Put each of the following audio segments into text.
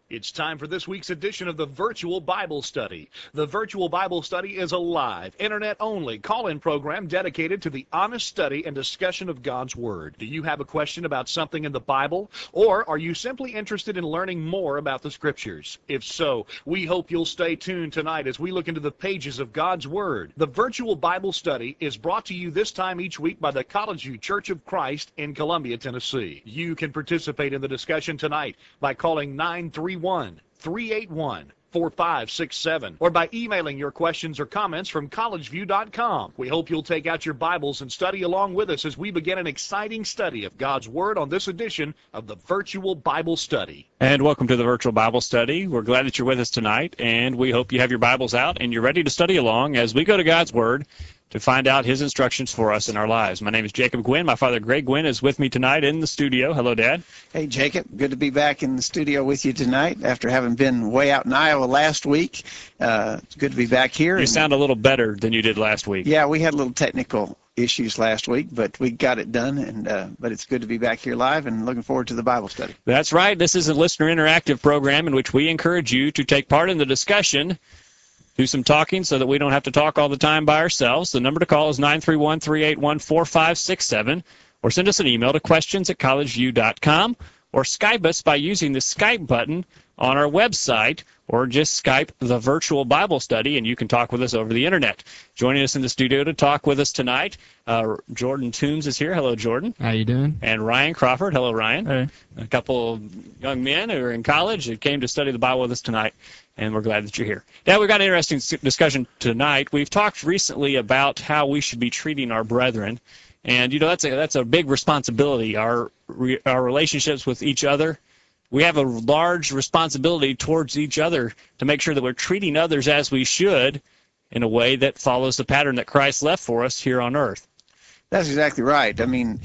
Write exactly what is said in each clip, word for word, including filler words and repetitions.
It's time for this week's edition of the Virtual Bible Study. The Virtual Bible Study is a live, internet-only call-in program dedicated to the honest study and discussion of God's Word. Do you have a question about something in the Bible? Or are you simply interested in learning more about the Scriptures? If so, we hope you'll stay tuned tonight as we look into the pages of God's Word. The Virtual Bible Study is brought to you this time each week by the College View Church of Christ in Columbia, Tennessee. You can participate in the discussion tonight by calling nine three one, three eight one, four five six seven or by emailing your questions or comments from college view dot com. We hope you'll take out your Bibles and study along with us as we begin an exciting study of God's Word on this edition of the Virtual Bible Study. And welcome to the Virtual Bible Study. We're glad that you're with us tonight, and we hope you have your Bibles out and you're ready to study along as we go to God's Word to find out His instructions for us in our lives. My name is Jacob Gwynn. My father, Greg Gwynn, is with me tonight in the studio. Hello, Dad. Hey, Jacob. Good to be back in the studio with you tonight after having been way out in Iowa last week. Uh, it's good to be back here. You and, sound a little better than you did last week. Yeah, we had a little technical issues last week, but we got it done. And uh, but it's good to be back here live and looking forward to the Bible study. That's right. This is a listener interactive program in which we encourage you to take part in the discussion. Do some talking so that we don't have to talk all the time by ourselves. The number to call is nine three one, three eight one, four five six seven, or send us an email to questions at college view dot com, or Skype us by using the Skype button on our website, or just Skype the Virtual Bible Study, and you can talk with us over the Internet. Joining us in the studio to talk with us tonight, uh, Jordan Toombs is here. Hello, Jordan. How you doing? And Ryan Crawford. Hello, Ryan. Hey. A couple of young men who are in college who came to study the Bible with us tonight, and we're glad that you're here. Now, we've got an interesting discussion tonight. We've talked recently about how we should be treating our brethren, and, you know, that's a, that's a big responsibility, our, our relationships with each other. We have a large responsibility towards each other to make sure that we're treating others as we should in a way that follows the pattern that Christ left for us here on earth. That's exactly right. I mean,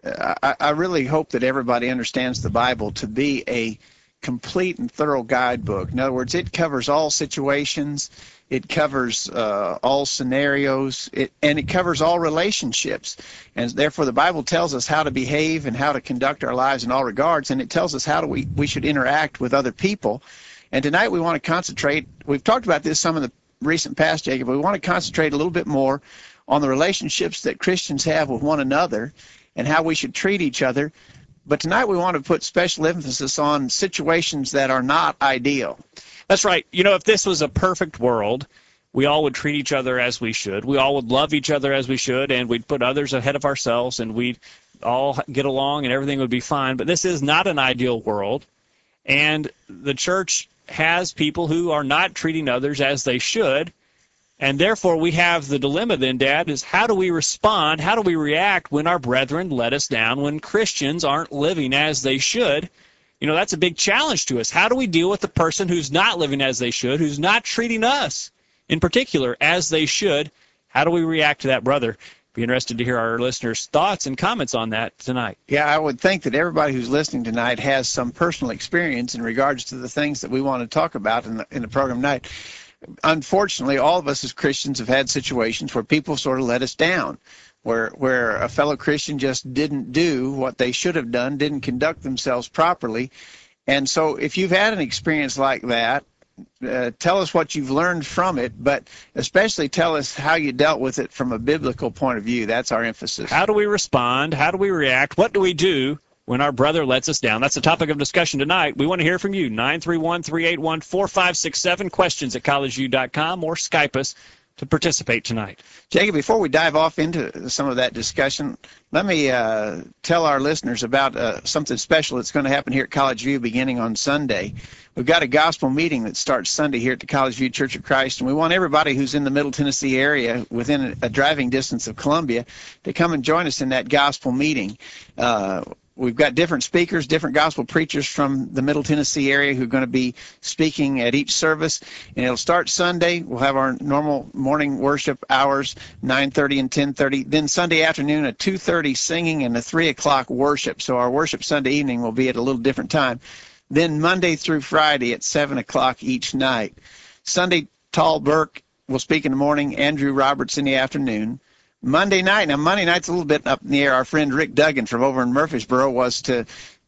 I, I really hope that everybody understands the Bible to be a complete and thorough guidebook. In other words, it covers all situations, it covers uh, all scenarios, it, and it covers all relationships. And therefore, the Bible tells us how to behave and how to conduct our lives in all regards, and it tells us how do we, we should interact with other people. And tonight we want to concentrate, we've talked about this some in the recent past, Jacob, but we want to concentrate a little bit more on the relationships that Christians have with one another and how we should treat each other. But tonight we want to put special emphasis on situations that are not ideal. That's right. You know, if this was a perfect world, we all would treat each other as we should. We all would love each other as we should, and we'd put others ahead of ourselves, and we'd all get along, and everything would be fine. But this is not an ideal world, and the church has people who are not treating others as they should. And therefore, we have the dilemma then, Dad, is how do we respond, how do we react when our brethren let us down, when Christians aren't living as they should? You know, that's a big challenge to us. How do we deal with the person who's not living as they should, who's not treating us, in particular, as they should? How do we react to that brother? Be interested to hear our listeners' thoughts and comments on that tonight. Yeah, I would think that everybody who's listening tonight has some personal experience in regards to the things that we want to talk about in the, in the program tonight. Unfortunately, all of us as Christians have had situations where people sort of let us down, where where a fellow Christian just didn't do what they should have done, didn't conduct themselves properly. And so if you've had an experience like that, uh, tell us what you've learned from it, but especially tell us how you dealt with it from a biblical point of view. That's our emphasis. How do we respond? How do we react? What do we do when our brother lets us down? That's the topic of discussion tonight. We want to hear from you. nine three one, three eight one, four five six seven, questions at college view dot com, or Skype us to participate tonight. Jacob, before we dive off into some of that discussion, let me uh, tell our listeners about uh, something special that's going to happen here at College View beginning on Sunday. We've got a gospel meeting that starts Sunday here at the College View Church of Christ, and we want everybody who's in the Middle Tennessee area within a driving distance of Columbia to come and join us in that gospel meeting. Uh, We've got different speakers, different gospel preachers from the Middle Tennessee area who are going to be speaking at each service. And it'll start Sunday. We'll have our normal morning worship hours, nine thirty and ten thirty. Then Sunday afternoon at two thirty singing and a three o'clock worship. So our worship Sunday evening will be at a little different time. Then Monday through Friday at seven o'clock each night. Sunday, Tall Burke will speak in the morning, Andrew Roberts in the afternoon. Monday night, now Monday night's a little bit up in the air. Our friend Rick Duggan from over in Murfreesboro was to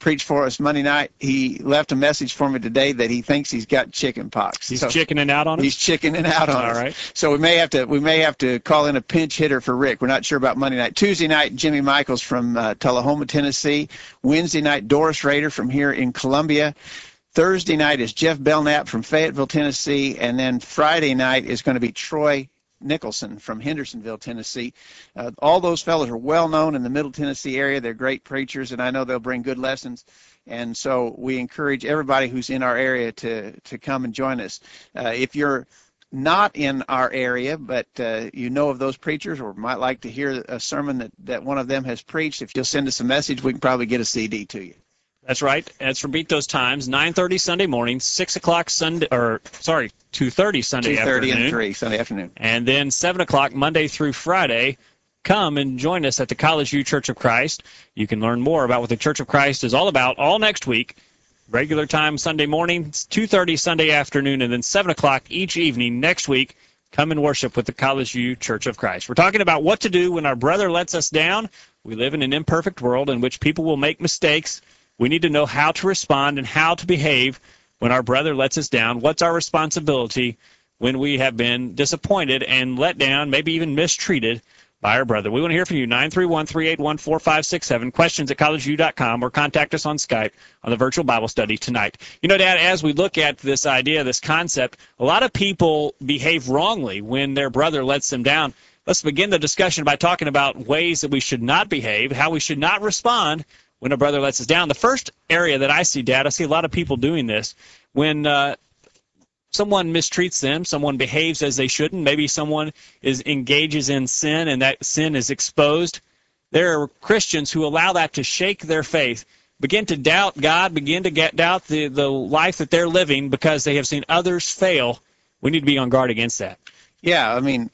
preached for us Monday night. He left a message for me today that he thinks he's got chicken pox. He's so chickening out on us? He's chickening out on All us. right. So we may have to we may have to call in a pinch hitter for Rick. We're not sure about Monday night. Tuesday night, Jimmy Michaels from uh, Tullahoma, Tennessee. Wednesday night, Doris Rader from here in Columbia. Thursday night is Jeff Belknap from Fayetteville, Tennessee. And then Friday night is going to be Troy Nicholson from Hendersonville, Tennessee. Uh, all those fellows are well known in the Middle Tennessee area. They're great preachers, and I know they'll bring good lessons. And so we encourage everybody who's in our area to, to come and join us. Uh, if you're not in our area, but uh, you know of those preachers or might like to hear a sermon that, that one of them has preached, if you'll send us a message, we can probably get a C D to you. That's right. Let's repeat those times. nine thirty Sunday morning, six o'clock Sunday, or sorry, two thirty Sunday afternoon. two thirty and three Sunday afternoon. And then seven o'clock Monday through Friday. Come and join us at the College View Church of Christ. You can learn more about what the Church of Christ is all about all next week. Regular time Sunday morning, two thirty Sunday afternoon, and then seven o'clock each evening next week. Come and worship with the College View Church of Christ. We're talking about what to do when our brother lets us down. We live in an imperfect world in which people will make mistakes. We need to know how to respond and how to behave when our brother lets us down. What's our responsibility when we have been disappointed and let down, maybe even mistreated by our brother? We want to hear from you. nine three one, three eight one, four five six seven. Questions at college view dot com or contact us on Skype on the virtual Bible study tonight. You know, Dad, as we look at this idea, this concept, a lot of people behave wrongly when their brother lets them down. Let's begin the discussion by talking about ways that we should not behave, how we should not respond when a brother lets us down. The first area that I see, Dad, I see a lot of people doing this. When uh, someone mistreats them, someone behaves as they shouldn't, maybe someone is engages in sin and that sin is exposed, there are Christians who allow that to shake their faith, begin to doubt God, begin to get doubt the, the life that they're living because they have seen others fail. We need to be on guard against that. Yeah, I mean,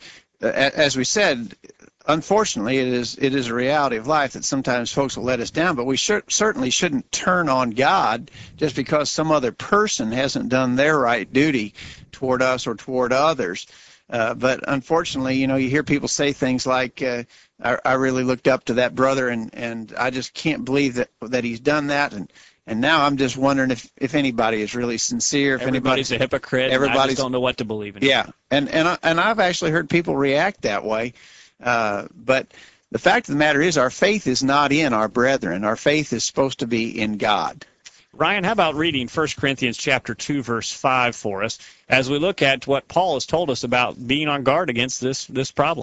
as we said, unfortunately, it is it is a reality of life that sometimes folks will let us down, but we sh- certainly shouldn't turn on God just because some other person hasn't done their right duty toward us or toward others. Uh, but unfortunately, you know, you hear people say things like, uh, I, I really looked up to that brother, and, and I just can't believe that that he's done that, and and now I'm just wondering if, if anybody is really sincere. If everybody's anybody, a hypocrite. Everybody's, and I just don't know what to believe in. Yeah, and and I, and I've actually heard people react that way. Uh, but the fact of the matter is our faith is not in our brethren. Our faith is supposed to be in God. Ryan, how about reading First Corinthians chapter two, verse five for us as we look at what Paul has told us about being on guard against this, this problem?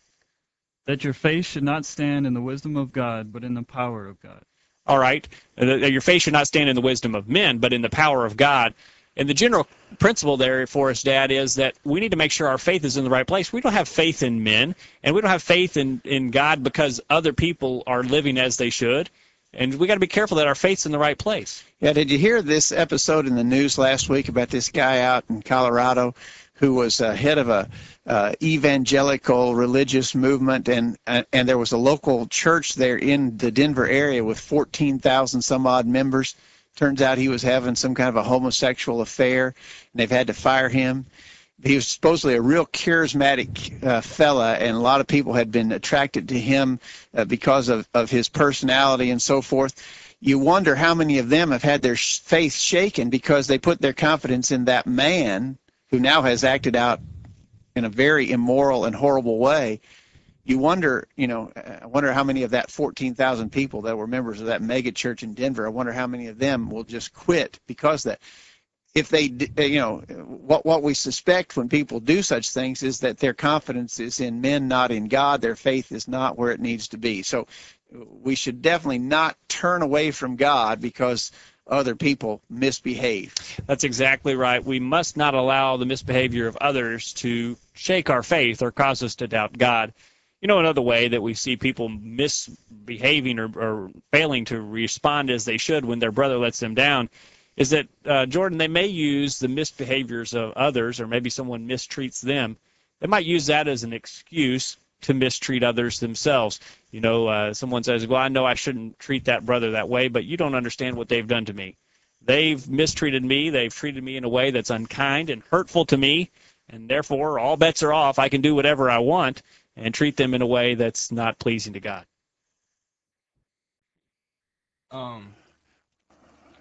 That your faith should not stand in the wisdom of God, but in the power of God. All right. Your faith should not stand in the wisdom of men, but in the power of God. And the general principle there for us, Dad, is that we need to make sure our faith is in the right place. We don't have faith in men, and we don't have faith in, in God because other people are living as they should. And we got to be careful that our faith's in the right place. Yeah, did you hear this episode in the news last week about this guy out in Colorado who was uh, head of a uh, evangelical religious movement, and uh, and there was a local church there in the Denver area with fourteen thousand some odd members. Turns out he was having some kind of a homosexual affair, and they've had to fire him. He was supposedly a real charismatic uh, fella, and a lot of people had been attracted to him uh, because of, of his personality and so forth. You wonder how many of them have had their faith shaken because they put their confidence in that man who now has acted out in a very immoral and horrible way. You wonder, you know, I wonder how many of that fourteen thousand people that were members of that mega church in Denver, I wonder how many of them will just quit because of that. If they, you know, what what we suspect when people do such things is that their confidence is in men, not in God. Their faith is not where it needs to be. So we should definitely not turn away from God because other people misbehave. That's exactly right. We must not allow the misbehavior of others to shake our faith or cause us to doubt God. You know, another way that we see people misbehaving or, or failing to respond as they should when their brother lets them down is that, uh, Jordan, they may use the misbehaviors of others, or maybe someone mistreats them. They might use that as an excuse to mistreat others themselves. You know, uh, someone says, well, I know I shouldn't treat that brother that way, but you don't understand what they've done to me. They've mistreated me. They've treated me in a way that's unkind and hurtful to me, and therefore all bets are off. I can do whatever I want and treat them in a way that's not pleasing to God. Um,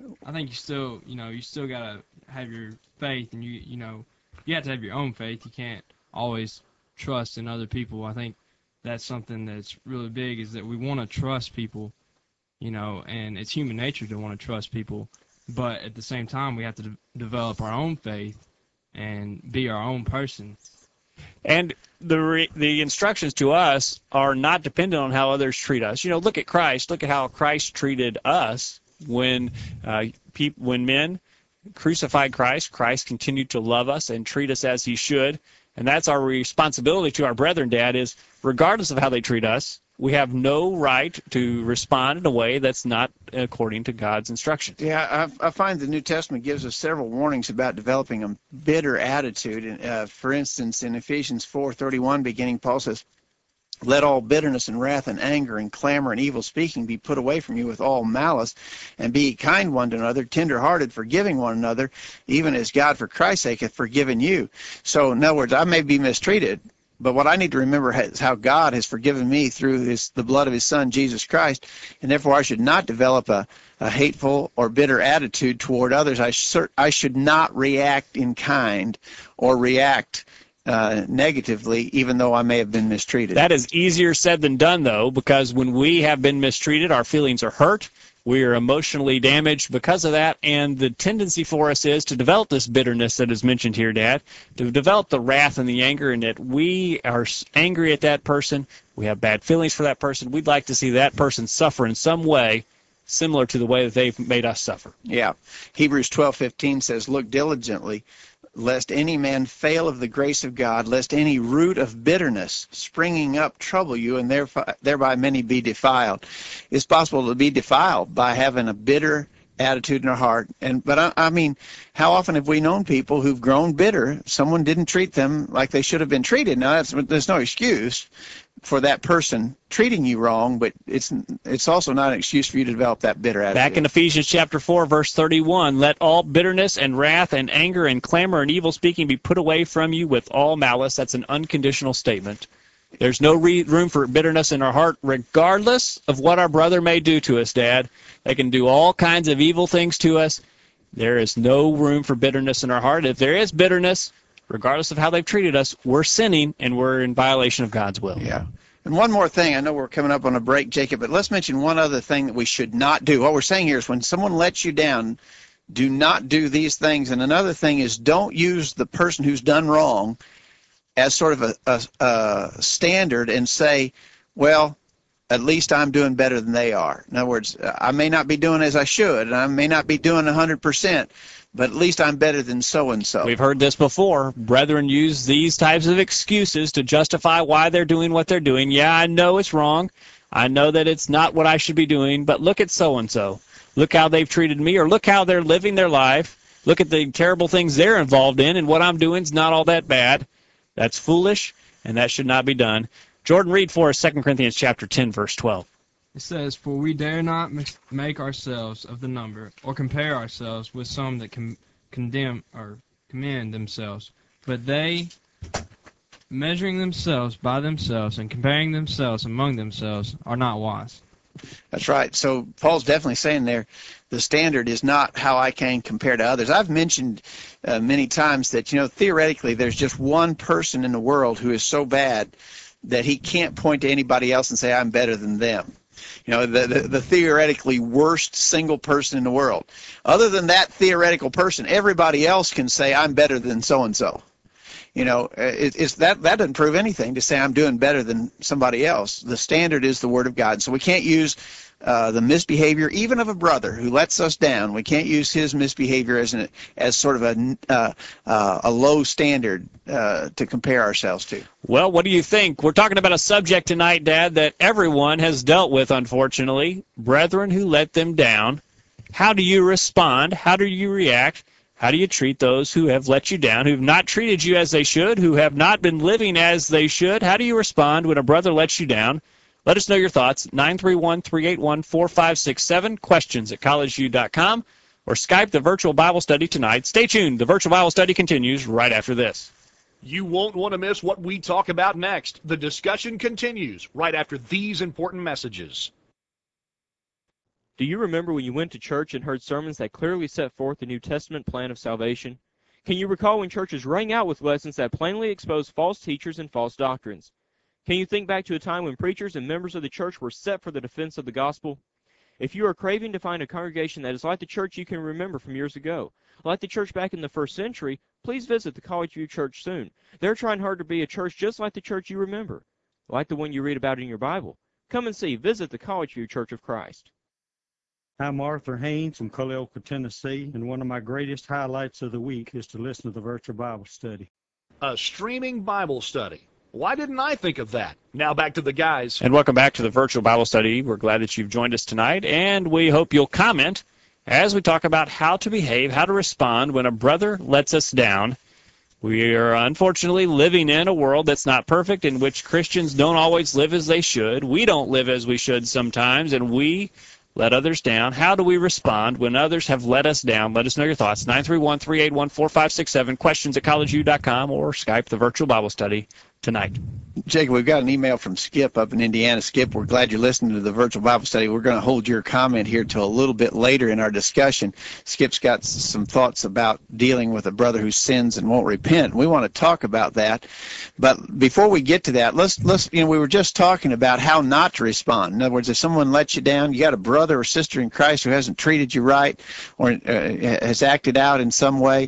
I think you still, you know, you still gotta have your faith, and you, you know, you have to have your own faith. You can't always trust in other people. I think that's something that's really big, is that we want to trust people, you know, and it's human nature to want to trust people, but at the same time, we have to de- develop our own faith and be our own person. And the re- the instructions to us are not dependent on how others treat us. You know, look at Christ. Look at how Christ treated us when uh, peop- when men crucified Christ. Christ continued to love us and treat us as he should. And that's our responsibility to our brethren, Dad, is regardless of how they treat us, we have no right to respond in a way that's not according to God's instructions. Yeah, I, I find the New Testament gives us several warnings about developing a bitter attitude. And, uh, for instance, in Ephesians four thirty-one, beginning, Paul says, "Let all bitterness and wrath and anger and clamor and evil speaking be put away from you with all malice, and be kind one to another, tender-hearted, forgiving one another, even as God for Christ's sake hath forgiven you." So, in other words, I may be mistreated, but what I need to remember is how God has forgiven me through his, the blood of his Son, Jesus Christ, and therefore I should not develop a, a hateful or bitter attitude toward others. I, sh- I should not react in kind or react uh, negatively, even though I may have been mistreated. That is easier said than done, though, because when we have been mistreated, our feelings are hurt. We are emotionally damaged because of that, and the tendency for us is to develop this bitterness that is mentioned here, Dad, to develop the wrath and the anger, and that we are angry at that person, we have bad feelings for that person, we'd like to see that person suffer in some way similar to the way that they've made us suffer. Yeah. Hebrews twelve fifteen says, "Look diligently, lest any man fail of the grace of God, lest any root of bitterness springing up trouble you, and thereby, thereby many be defiled." It's possible to be defiled by having a bitter attitude in our heart. And but I, I mean, how often have we known people who've grown bitter? Someone didn't treat them like they should have been treated. Now, that's, there's no excuse for that person treating you wrong, but it's it's also not an excuse for you to develop that bitter attitude. Back in Ephesians chapter four, verse thirty-one, "Let all bitterness and wrath and anger and clamor and evil speaking be put away from you with all malice." That's an unconditional statement. There's no re- room for bitterness in our heart, regardless of what our brother may do to us, Dad. They can do all kinds of evil things to us. There is no room for bitterness in our heart. If there is bitterness, regardless of how they've treated us, we're sinning and we're in violation of God's will. Yeah. And one more thing, I know we're coming up on a break, Jacob, but let's mention one other thing that we should not do. What we're saying here is when someone lets you down, do not do these things. And another thing is, don't use the person who's done wrong as sort of a, a, a standard and say, well, at least I'm doing better than they are. In other words, I may not be doing as I should, and I may not be doing one hundred percent, but at least I'm better than so-and-so. We've heard this before. Brethren use these types of excuses to justify why they're doing what they're doing. Yeah, I know it's wrong. I know that it's not what I should be doing, but look at so-and-so. Look how they've treated me, or look how they're living their life. Look at the terrible things they're involved in, and what I'm doing is not all that bad. That's foolish, and that should not be done. Jordan, read for us Second Corinthians chapter ten, verse twelve. It says, "For we dare not make ourselves of the number, or compare ourselves with some that can condemn or commend themselves. But they, measuring themselves by themselves and comparing themselves among themselves, are not wise." That's right. So Paul's definitely saying there, the standard is not how I can compare to others. I've mentioned uh, many times that, you know, theoretically there's just one person in the world who is so bad that he can't point to anybody else and say, I'm better than them. You know, the, the, the theoretically worst single person in the world. Other than that theoretical person, everybody else can say, I'm better than so-and-so. You know, it, it's that, that doesn't prove anything to say I'm doing better than somebody else. The standard is the Word of God. So we can't use uh, the misbehavior, even of a brother who lets us down. We can't use his misbehavior as an, as sort of a uh, uh, a low standard uh, to compare ourselves to. Well, what do you think? We're talking about a subject tonight, Dad, that everyone has dealt with, unfortunately. Brethren who let them down. How do you respond? How do you react? How do you treat those who have let you down, who have not treated you as they should, who have not been living as they should? How do you respond when a brother lets you down? Let us know your thoughts. nine three one, three eight one, four five six seven, questions at college view dot com, or Skype the virtual Bible study tonight. Stay tuned. The virtual Bible study continues right after this. You won't want to miss what we talk about next. The discussion continues right after these important messages. Do you remember when you went to church and heard sermons that clearly set forth the New Testament plan of salvation? Can you recall when churches rang out with lessons that plainly exposed false teachers and false doctrines? Can you think back to a time when preachers and members of the church were set for the defense of the gospel? If you are craving to find a congregation that is like the church you can remember from years ago, like the church back in the first century, please visit the College View Church soon. They're trying hard to be a church just like the church you remember, like the one you read about in your Bible. Come and see. Visit the College View Church of Christ. I'm Arthur Haynes from Culleoka, Tennessee, and one of my greatest highlights of the week is to listen to the virtual Bible study. A streaming Bible study. Why didn't I think of that? Now back to the guys. And welcome back to the virtual Bible study. We're glad that you've joined us tonight, and we hope you'll comment as we talk about how to behave, how to respond when a brother lets us down. We are unfortunately living in a world that's not perfect, in which Christians don't always live as they should. We don't live as we should sometimes, and we let others down. How do we respond when others have let us down? Let us know your thoughts. nine three one, three eight one, four five six seven, questions at college view dot com, or Skype the virtual Bible study tonight. Jacob, we've got an email from Skip up in Indiana. Skip, we're glad you're listening to the virtual Bible study. We're going to hold your comment here till a little bit later in our discussion. Skip's got some thoughts about dealing with a brother who sins and won't repent. We want to talk about that. But before we get to that, let's, let's, you know, we were just talking about how not to respond. In other words, if someone lets you down, you got a brother or sister in Christ who hasn't treated you right or uh, has acted out in some way.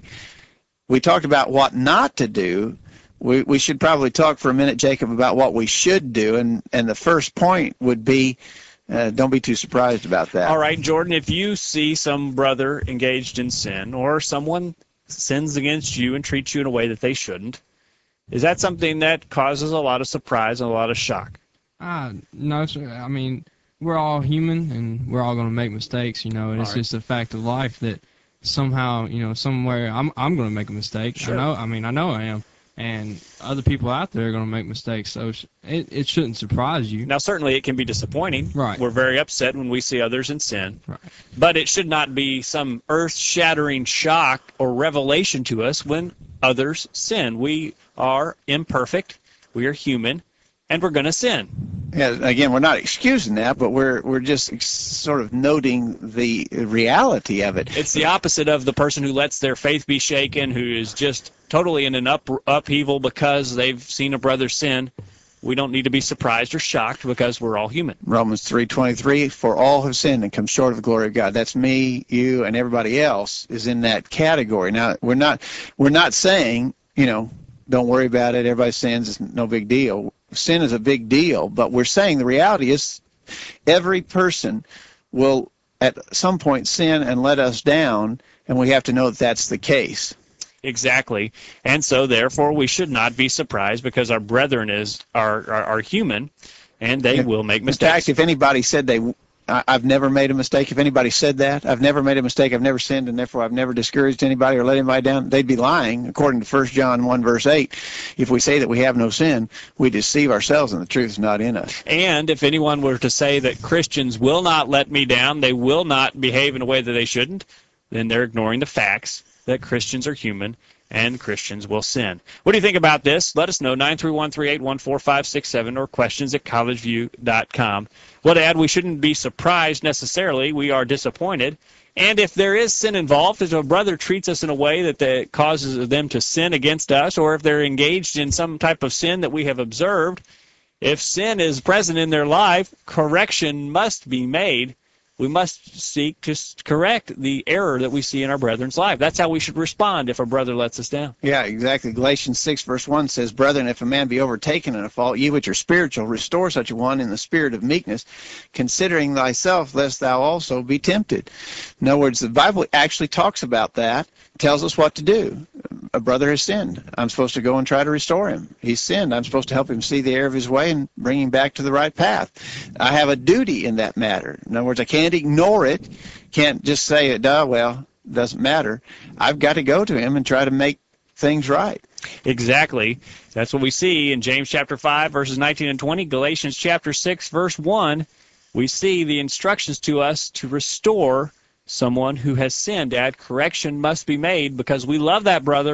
We talked about what not to do. We, we should probably talk for a minute, Jacob, about what we should do, and, and the first point would be, uh, don't be too surprised about that. All right, Jordan, if you see some brother engaged in sin, or someone sins against you and treats you in a way that they shouldn't, is that something that causes a lot of surprise and a lot of shock? Uh, no, sir. I mean, we're all human, and we're all going to make mistakes, you know, and All it's right. just a fact of life that somehow, you know, somewhere I'm I'm going to make a mistake. Sure. I know. I mean, I know I am. And other people out there are going to make mistakes, so it, it shouldn't surprise you. Now, certainly it can be disappointing. Right. We're very upset when we see others in sin. Right. But it should not be some earth-shattering shock or revelation to us when others sin. We are imperfect. We are human, and we're going to sin. Yeah, again, we're not excusing that, but we're we're just ex- sort of noting the reality of it. It's the opposite of the person who lets their faith be shaken, who is just totally in an up, upheaval because they've seen a brother sin. We don't need to be surprised or shocked because we're all human. Romans three twenty-three, for all have sinned and come short of the glory of God. That's me, you, and everybody else is in that category. Now, we're not we're not saying, you know, don't worry about it, everybody sins, it's no big deal. Sin is a big deal, but we're saying the reality is every person will at some point sin and let us down, and we have to know that that's the case. Exactly. And so, therefore, we should not be surprised because our brethren is are, are, are human, and they In- will make In mistakes. fact, if anybody said they, I- I've never made a mistake, if anybody said that, I've never made a mistake, I've never sinned, and therefore I've never discouraged anybody or let anybody down, they'd be lying. According to First John one, verse eight, if we say that we have no sin, we deceive ourselves and the truth is not in us. And if anyone were to say that Christians will not let me down, they will not behave in a way that they shouldn't, then they're ignoring the facts that Christians are human and Christians will sin. What do you think about this? Let us know, nine three one, three eight one, four five six seven, or questions at college view dot com. Well, Dad, we shouldn't be surprised necessarily. We are disappointed. And if there is sin involved, if a brother treats us in a way that, that causes them to sin against us, or if they're engaged in some type of sin that we have observed, if sin is present in their life, correction must be made. We must seek to correct the error that we see in our brethren's life. That's how we should respond if a brother lets us down. Yeah, exactly. Galatians six, verse one says, Brethren, if a man be overtaken in a fault, ye which are spiritual, restore such a one in the spirit of meekness, considering thyself, lest thou also be tempted. In other words, the Bible actually talks about that, tells us what to do. A brother has sinned. I'm supposed to go and try to restore him. He's sinned. I'm supposed to help him see the error of his way and bring him back to the right path. I have a duty in that matter. In other words, I can't ignore it. Can't just say it, duh, well, doesn't matter. I've got to go to him and try to make things right. Exactly. That's what we see in James chapter five, verses nineteen and twenty, Galatians chapter six, verse one. We see the instructions to us to restore someone who has sinned. Dad, correction must be made because we love that brother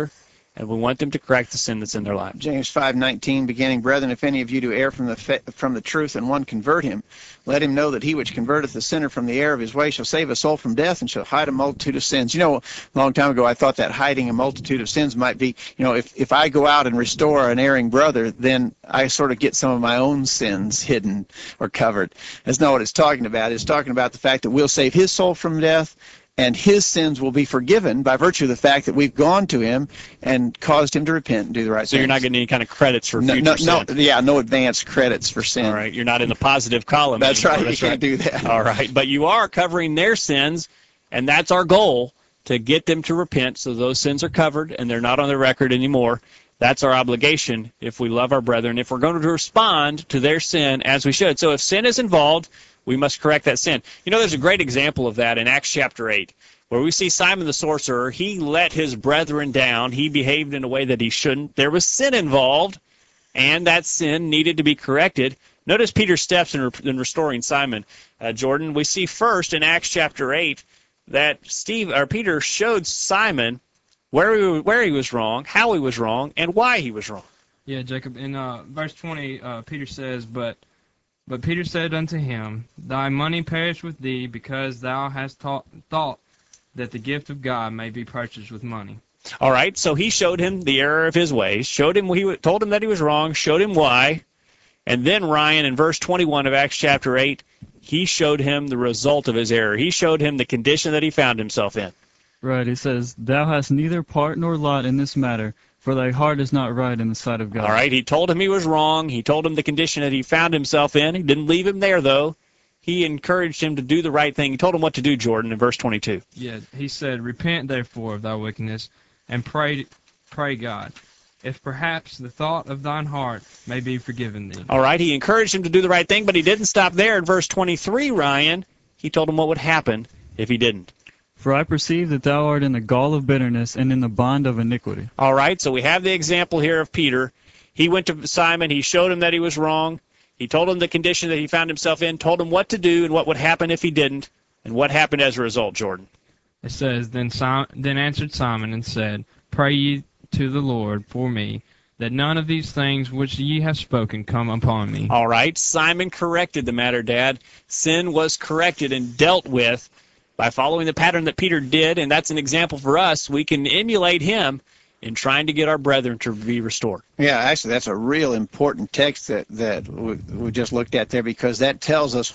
and we want them to correct the sin that's in their life. James five nineteen, beginning, Brethren, if any of you do err from the fa- from the truth, and one convert him, let him know that he which converteth the sinner from the error of his way shall save a soul from death, and shall hide a multitude of sins. You know, a long time ago I thought that hiding a multitude of sins might be, you know, if, if I go out and restore an erring brother, then I sort of get some of my own sins hidden or covered. That's not what it's talking about. It's talking about the fact that we'll save his soul from death, and his sins will be forgiven by virtue of the fact that we've gone to him and caused him to repent and do the right thing. So you're not getting any kind of credits for no, future no, sin? no, yeah, no advanced credits for sin. All right, you're not in the positive column That's anymore. right, That's you right. can't do that. All right, but you are covering their sins, and that's our goal, to get them to repent so those sins are covered and they're not on the record anymore. That's our obligation if we love our brethren, if we're going to respond to their sin as we should. So if sin is involved, we must correct that sin. You know, there's a great example of that in Acts chapter eight, where we see Simon the sorcerer. He let his brethren down. He behaved in a way that he shouldn't. There was sin involved, and that sin needed to be corrected. Notice Peter's steps in, in restoring Simon. Uh, Jordan, we see first in Acts chapter eight that Steve or Peter showed Simon where he, where he was wrong, how he was wrong, and why he was wrong. Yeah, Jacob. In uh, verse twenty, uh, Peter says, but but Peter said unto him, Thy money perish with thee, because thou hast taught, thought that the gift of God may be purchased with money. All right, so he showed him the error of his ways, showed him he told him that he was wrong, showed him why, and then Ryan in verse twenty-one of Acts chapter eight, he showed him the result of his error. He showed him the condition that he found himself in. Right, he says, Thou hast neither part nor lot in this matter, for thy heart is not right in the sight of God. All right, he told him he was wrong. He told him the condition that he found himself in. He didn't leave him there, though. He encouraged him to do the right thing. He told him what to do, Jordan, in verse twenty-two. Yeah, he said, Repent therefore of thy wickedness, and pray, pray God, if perhaps the thought of thine heart may be forgiven thee. All right, he encouraged him to do the right thing, but he didn't stop there. In verse twenty-three, Ryan, he told him what would happen if he didn't. For I perceive that thou art in the gall of bitterness and in the bond of iniquity. All right, so we have the example here of Peter. He went to Simon. He showed him that he was wrong. He told him the condition that he found himself in, told him what to do and what would happen if he didn't, and what happened as a result, Jordan. It says, Then Simon, then answered Simon and said, Pray ye to the Lord for me, that none of these things which ye have spoken come upon me. All right, Simon corrected the matter, Dad. Sin was corrected and dealt with by following the pattern that Peter did, and that's an example for us. We can emulate him in trying to get our brethren to be restored. Yeah, actually, that's a real important text that, that we, we just looked at there, because that tells us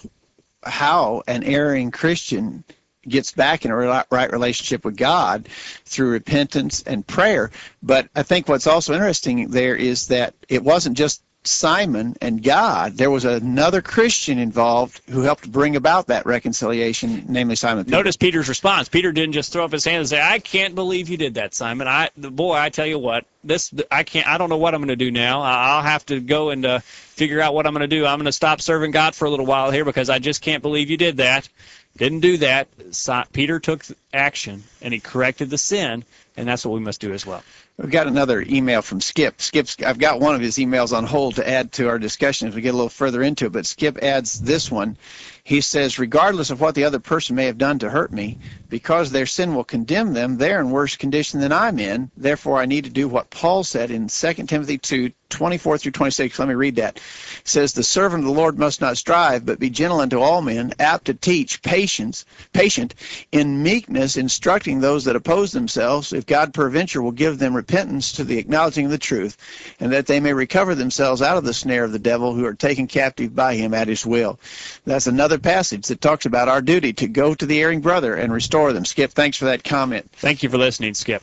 how an erring Christian gets back in a right relationship with God through repentance and prayer. But I think what's also interesting there is that it wasn't just Simon and God. There was another Christian involved who helped bring about that reconciliation, namely Simon Peter. Notice Peter's response. Peter didn't just throw up his hand and say, I can't believe you did that, Simon. I, boy, I tell you what, this, I can't, I don't know what I'm going to do now. I'll have to go and uh, figure out what I'm going to do. I'm going to stop serving God for a little while here because I just can't believe you did that. Didn't do that. So Peter took action and he corrected the sin, and that's what we must do as well. We've got another email from Skip. Skip's, I've got one of his emails on hold to add to our discussion as we get a little further into it, but Skip adds this one. He says, regardless of what the other person may have done to hurt me, because their sin will condemn them, they're in worse condition than I'm in. Therefore, I need to do what Paul said in Second Timothy two, twenty-four through twenty-six. Let me read that. It says, the servant of the Lord must not strive, but be gentle unto all men, apt to teach, patience, patient, in meekness, instructing those that oppose themselves, if God peradventure will give them repentance to the acknowledging of the truth, and that they may recover themselves out of the snare of the devil, who are taken captive by him at his will. That's another passage that talks about our duty to go to the erring brother and restore them. Skip, thanks for that comment. Thank you for listening, Skip.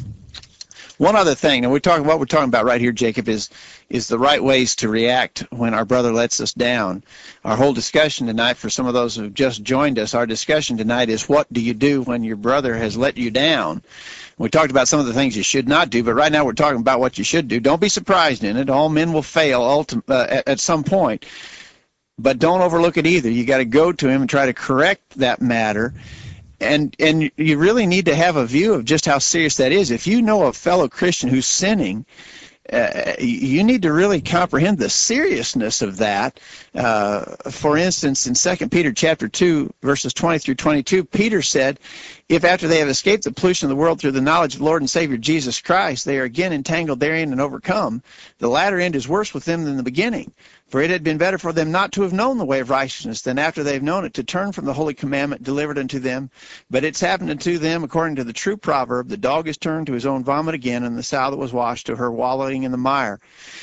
One other thing, and we're talking what we're talking about right here, Jacob, is is the right ways to react when our brother lets us down. Our whole discussion tonight, for some of those who have just joined us, our discussion tonight is what do you do when your brother has let you down? We talked about some of the things you should not do, but right now we're talking about what you should do. Don't be surprised in it. All men will fail ultim- uh, at, at some point. But don't overlook it either. You got to go to him and try to correct that matter. And and you really need to have a view of just how serious that is. If you know a fellow Christian who's sinning, uh, you need to really comprehend the seriousness of that. Uh, for instance, in Second Peter chapter two, verses twenty through twenty-two, Peter said, If after they have escaped the pollution of the world through the knowledge of Lord and Savior Jesus Christ, they are again entangled therein and overcome, the latter end is worse with them than the beginning. For it had been better for them not to have known the way of righteousness than after they have known it to turn from the holy commandment delivered unto them. But it's happened unto them according to the true proverb, the dog is turned to his own vomit again, and the sow that was washed to her wallowing in the mire.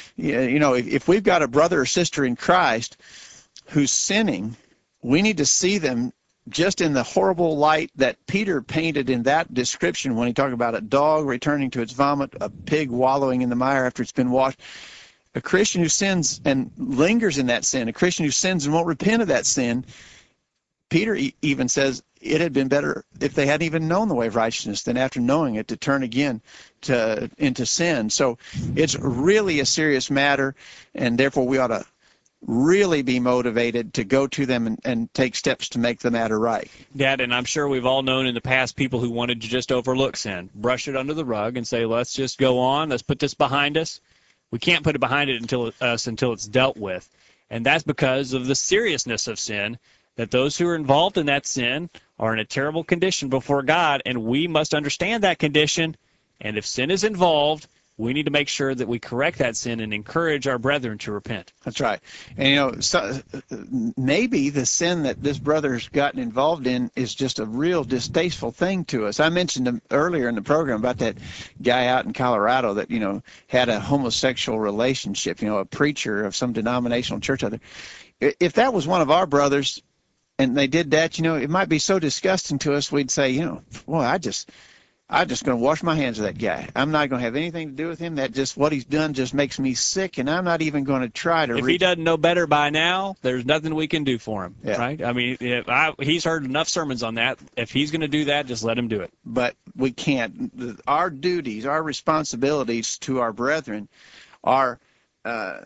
You know, if, if we've got a brother or sister in Christ who's sinning, we need to see them just in the horrible light that Peter painted in that description when he talked about a dog returning to its vomit, a pig wallowing in the mire after it's been washed. A Christian who sins and lingers in that sin, a Christian who sins and won't repent of that sin, Peter e- even says it had been better if they hadn't even known the way of righteousness than after knowing it to turn again to into sin. So it's really a serious matter, and therefore we ought to really be motivated to go to them and, and take steps to make the matter right. Dad, and I'm sure we've all known in the past people who wanted to just overlook sin, brush it under the rug and say, let's just go on, let's put this behind us. We can't put it behind it until us until it's dealt with. And that's because of the seriousness of sin, that those who are involved in that sin are in a terrible condition before God, and we must understand that condition. And if sin is involved, we need to make sure that we correct that sin and encourage our brethren to repent. That's right. And, you know, so, maybe the sin that this brother's gotten involved in is just a real distasteful thing to us. I mentioned earlier in the program about that guy out in Colorado that, you know, had a homosexual relationship, you know, a preacher of some denominational church out there. If that was one of our brothers and they did that, you know, it might be so disgusting to us, we'd say, you know, well, I just... I'm just going to wash my hands of that guy. I'm not going to have anything to do with him. That just what he's done just makes me sick, and I'm not even going to try to. If re- he doesn't know better by now, there's nothing we can do for him, yeah. right? I mean, if I, he's heard enough sermons on that. If he's going to do that, just let him do it. But we can't. Our duties, our responsibilities to our brethren are uh,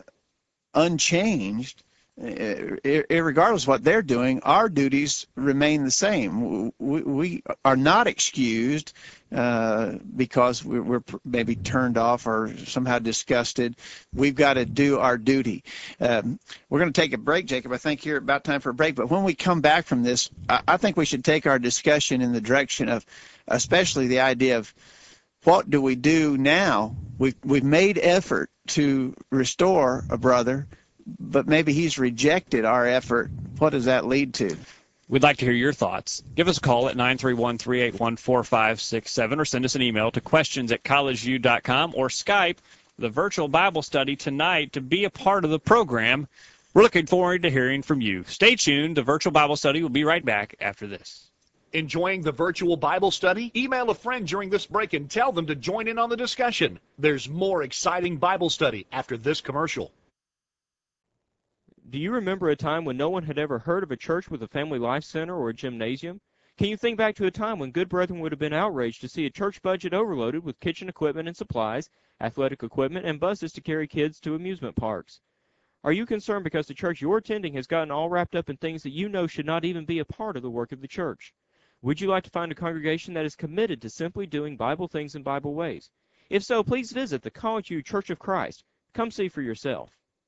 unchanged. Irregardless of what they're doing, our duties remain the same. We, we are not excused uh, because we're maybe turned off or somehow disgusted. We've got to do our duty. Um, we're going to take a break, Jacob. I think you're about time for a break. But when we come back from this, I, I think we should take our discussion in the direction of especially the idea of what do we do now? We've, we've made effort to restore a brother, but maybe he's rejected our effort. What does that lead to? We'd like to hear your thoughts. Give us a call at nine three one, three eight one, four five six seven or send us an email to questions at collegeview dot com or Skype the virtual Bible study tonight to be a part of the program. We're looking forward to hearing from you. Stay tuned. The virtual Bible study will be right back after this. Enjoying the virtual Bible study? Email a friend during this break and tell them to join in on the discussion. There's more exciting Bible study after this commercial. Do you remember a time when no one had ever heard of a church with a family life center or a gymnasium? Can you think back to a time when good brethren would have been outraged to see a church budget overloaded with kitchen equipment and supplies, athletic equipment, and buses to carry kids to amusement parks? Are you concerned because the church you're attending has gotten all wrapped up in things that you know should not even be a part of the work of the church? Would you like to find a congregation that is committed to simply doing Bible things in Bible ways? If so, please visit the College View Church of Christ. Come see for yourself.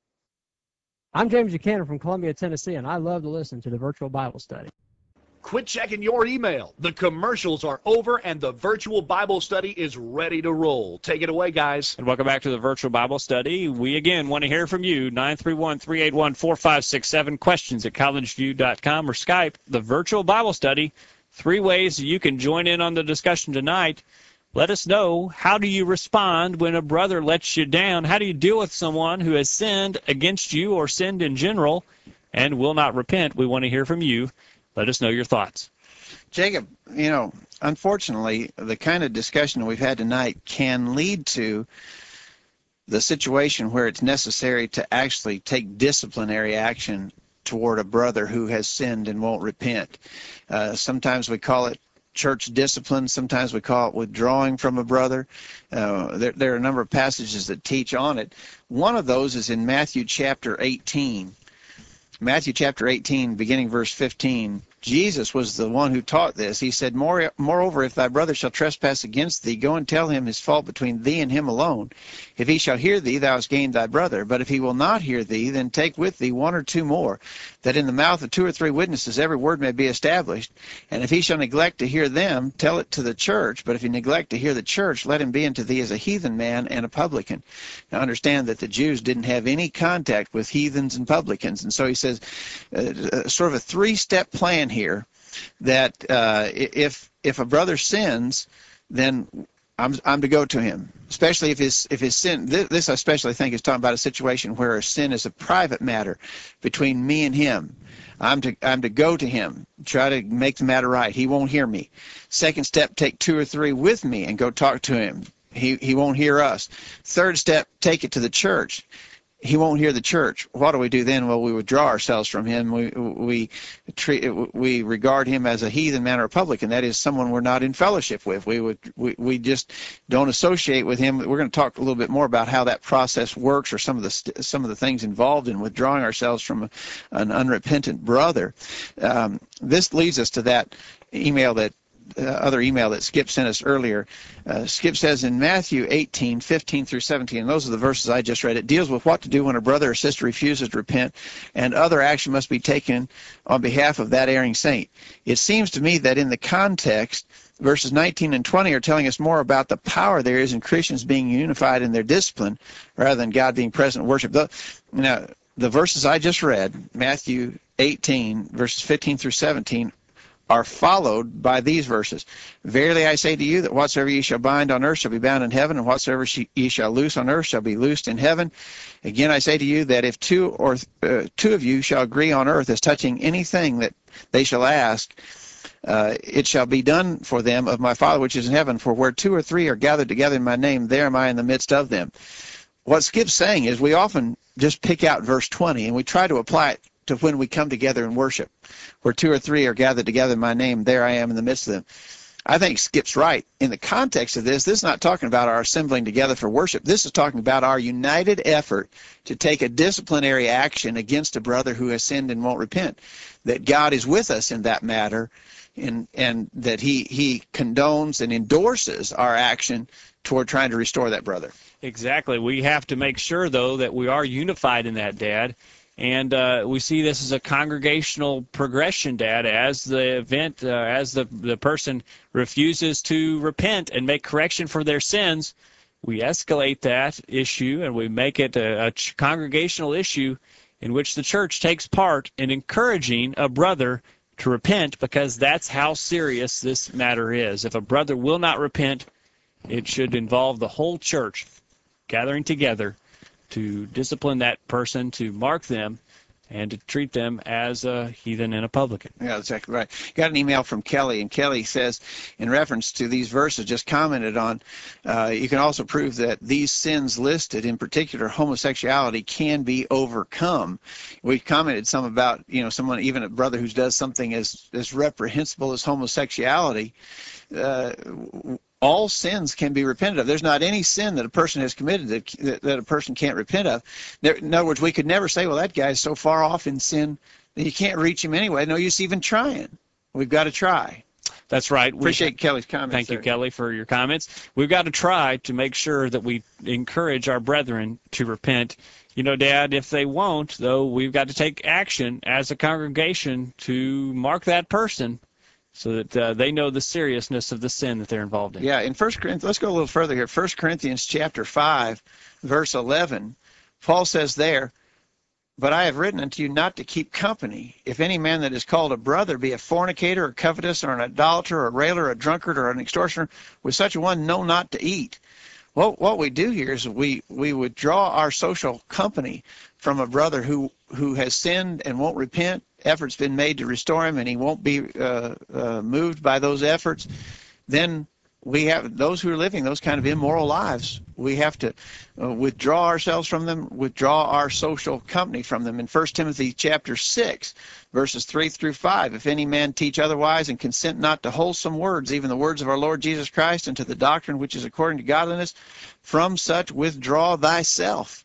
I'm James Buchanan from Columbia, Tennessee, and I love to listen to the virtual Bible study. Quit checking your email. The commercials are over and the virtual Bible study is ready to roll. Take it away, guys. And welcome back to the virtual Bible study. We, again, want to hear from you. nine three one, three eight one, four five six seven, questions at collegeview dot com or Skype the virtual Bible study. Three ways you can join in on the discussion tonight. Let us know, how do you respond when a brother lets you down? How do you deal with someone who has sinned against you or sinned in general and will not repent? We want to hear from you. Let us know your thoughts. Jacob, you know, unfortunately, the kind of discussion we've had tonight can lead to the situation where it's necessary to actually take disciplinary action toward a brother who has sinned and won't repent. Uh, sometimes we call it church discipline. Sometimes we call it withdrawing from a brother. Uh, there, there are a number of passages that teach on it. One of those is in Matthew chapter eighteen. Matthew chapter eighteen, beginning verse fifteen. Jesus was the one who taught this. He said, More, moreover, if thy brother shall trespass against thee, go and tell him his fault between thee and him alone. If he shall hear thee, thou hast gained thy brother. But if he will not hear thee, then take with thee one or two more, that in the mouth of two or three witnesses every word may be established. And if he shall neglect to hear them, tell it to the church. But if he neglect to hear the church, let him be unto thee as a heathen man and a publican. Now understand that the Jews didn't have any contact with heathens and publicans. And so he says, uh, sort of a three-step plan here, that uh, if if a brother sins, then I'm I'm to go to him, especially if his if his sin. This, this I especially think is talking about a situation where a sin is a private matter between me and him. I'm to I'm to go to him, try to make the matter right. He won't hear me. Second step, take two or three with me and go talk to him. He he won't hear us. Third step, take it to the church. He won't hear the church. What do we do then? Well, we withdraw ourselves from him. We we treat we regard him as a heathen man or a publican. That is someone we're not in fellowship with. We would we, we just don't associate with him. We're going to talk a little bit more about how that process works, or some of the some of the things involved in withdrawing ourselves from a, an unrepentant brother. Um, this leads us to that email that. Uh, other email that Skip sent us earlier. Uh, Skip says in Matthew eighteen, fifteen through seventeen, and those are the verses I just read, it deals with what to do when a brother or sister refuses to repent, and other action must be taken on behalf of that erring saint. It seems to me that in the context, verses nineteen and twenty are telling us more about the power there is in Christians being unified in their discipline rather than God being present in worship. The, now, the verses I just read, Matthew eighteen, verses fifteen through seventeen, are followed by these verses. Verily I say to you that whatsoever ye shall bind on earth shall be bound in heaven, and whatsoever ye shall loose on earth shall be loosed in heaven. Again I say to you that if two or uh, two of you shall agree on earth as touching anything that they shall ask, uh, it shall be done for them of my Father which is in heaven. For where two or three are gathered together in my name, there am I in the midst of them. What Skip's saying is we often just pick out verse twenty and we try to apply it to when we come together in worship. Where two or three are gathered together in my name, there I am in the midst of them. I think Skip's right. In the context of this, this is not talking about our assembling together for worship. This is talking about our united effort to take a disciplinary action against a brother who has sinned and won't repent. That God is with us in that matter, and, and that he, he condones and endorses our action toward trying to restore that brother. Exactly. We have to make sure, though, that we are unified in that, Dad. And uh, we see this as a congregational progression, Dad, as the event, uh, as the, the person refuses to repent and make correction for their sins, we escalate that issue and we make it a, a congregational issue in which the church takes part in encouraging a brother to repent, because that's how serious this matter is. If a brother will not repent, it should involve the whole church gathering together to discipline that person, to mark them, and to treat them as a heathen and a publican. Yeah, that's exactly right. Got an email from Kelly, and Kelly says, in reference to these verses just commented on, uh, you can also prove that these sins listed, in particular homosexuality, can be overcome. We commented some about, you know, someone, even a brother who does something as, as reprehensible as homosexuality. Uh, all sins can be repented of. There's not any sin that a person has committed that, that, that a person can't repent of. There, in other words, we could never say, well, that guy's so far off in sin that you can't reach him anyway. No use even trying. We've got to try. That's right. Appreciate we, Kelly's comments. Thank there. you, Kelly, for your comments. We've got to try to make sure that we encourage our brethren to repent. You know, Dad, if they won't, though, we've got to take action as a congregation to mark that person, so that uh, they know the seriousness of the sin that they're involved in. Yeah, in First Corinthians, let's go a little further here. First Corinthians chapter five, verse eleven, Paul says there, but I have written unto you not to keep company. If any man that is called a brother be a fornicator, or covetous, or an idolater, or a railer, or a drunkard, or an extortioner, with such a one know not to eat. Well, what we do here is we, we withdraw our social company from a brother who, who has sinned and won't repent. Efforts been made to restore him, and he won't be uh, uh, moved by those efforts. Then we have those who are living those kind of immoral lives. We have to uh, withdraw ourselves from them, withdraw our social company from them. In First Timothy chapter six, verses three through five, if any man teach otherwise and consent not to wholesome words, even the words of our Lord Jesus Christ, and to the doctrine which is according to godliness, from such withdraw thyself.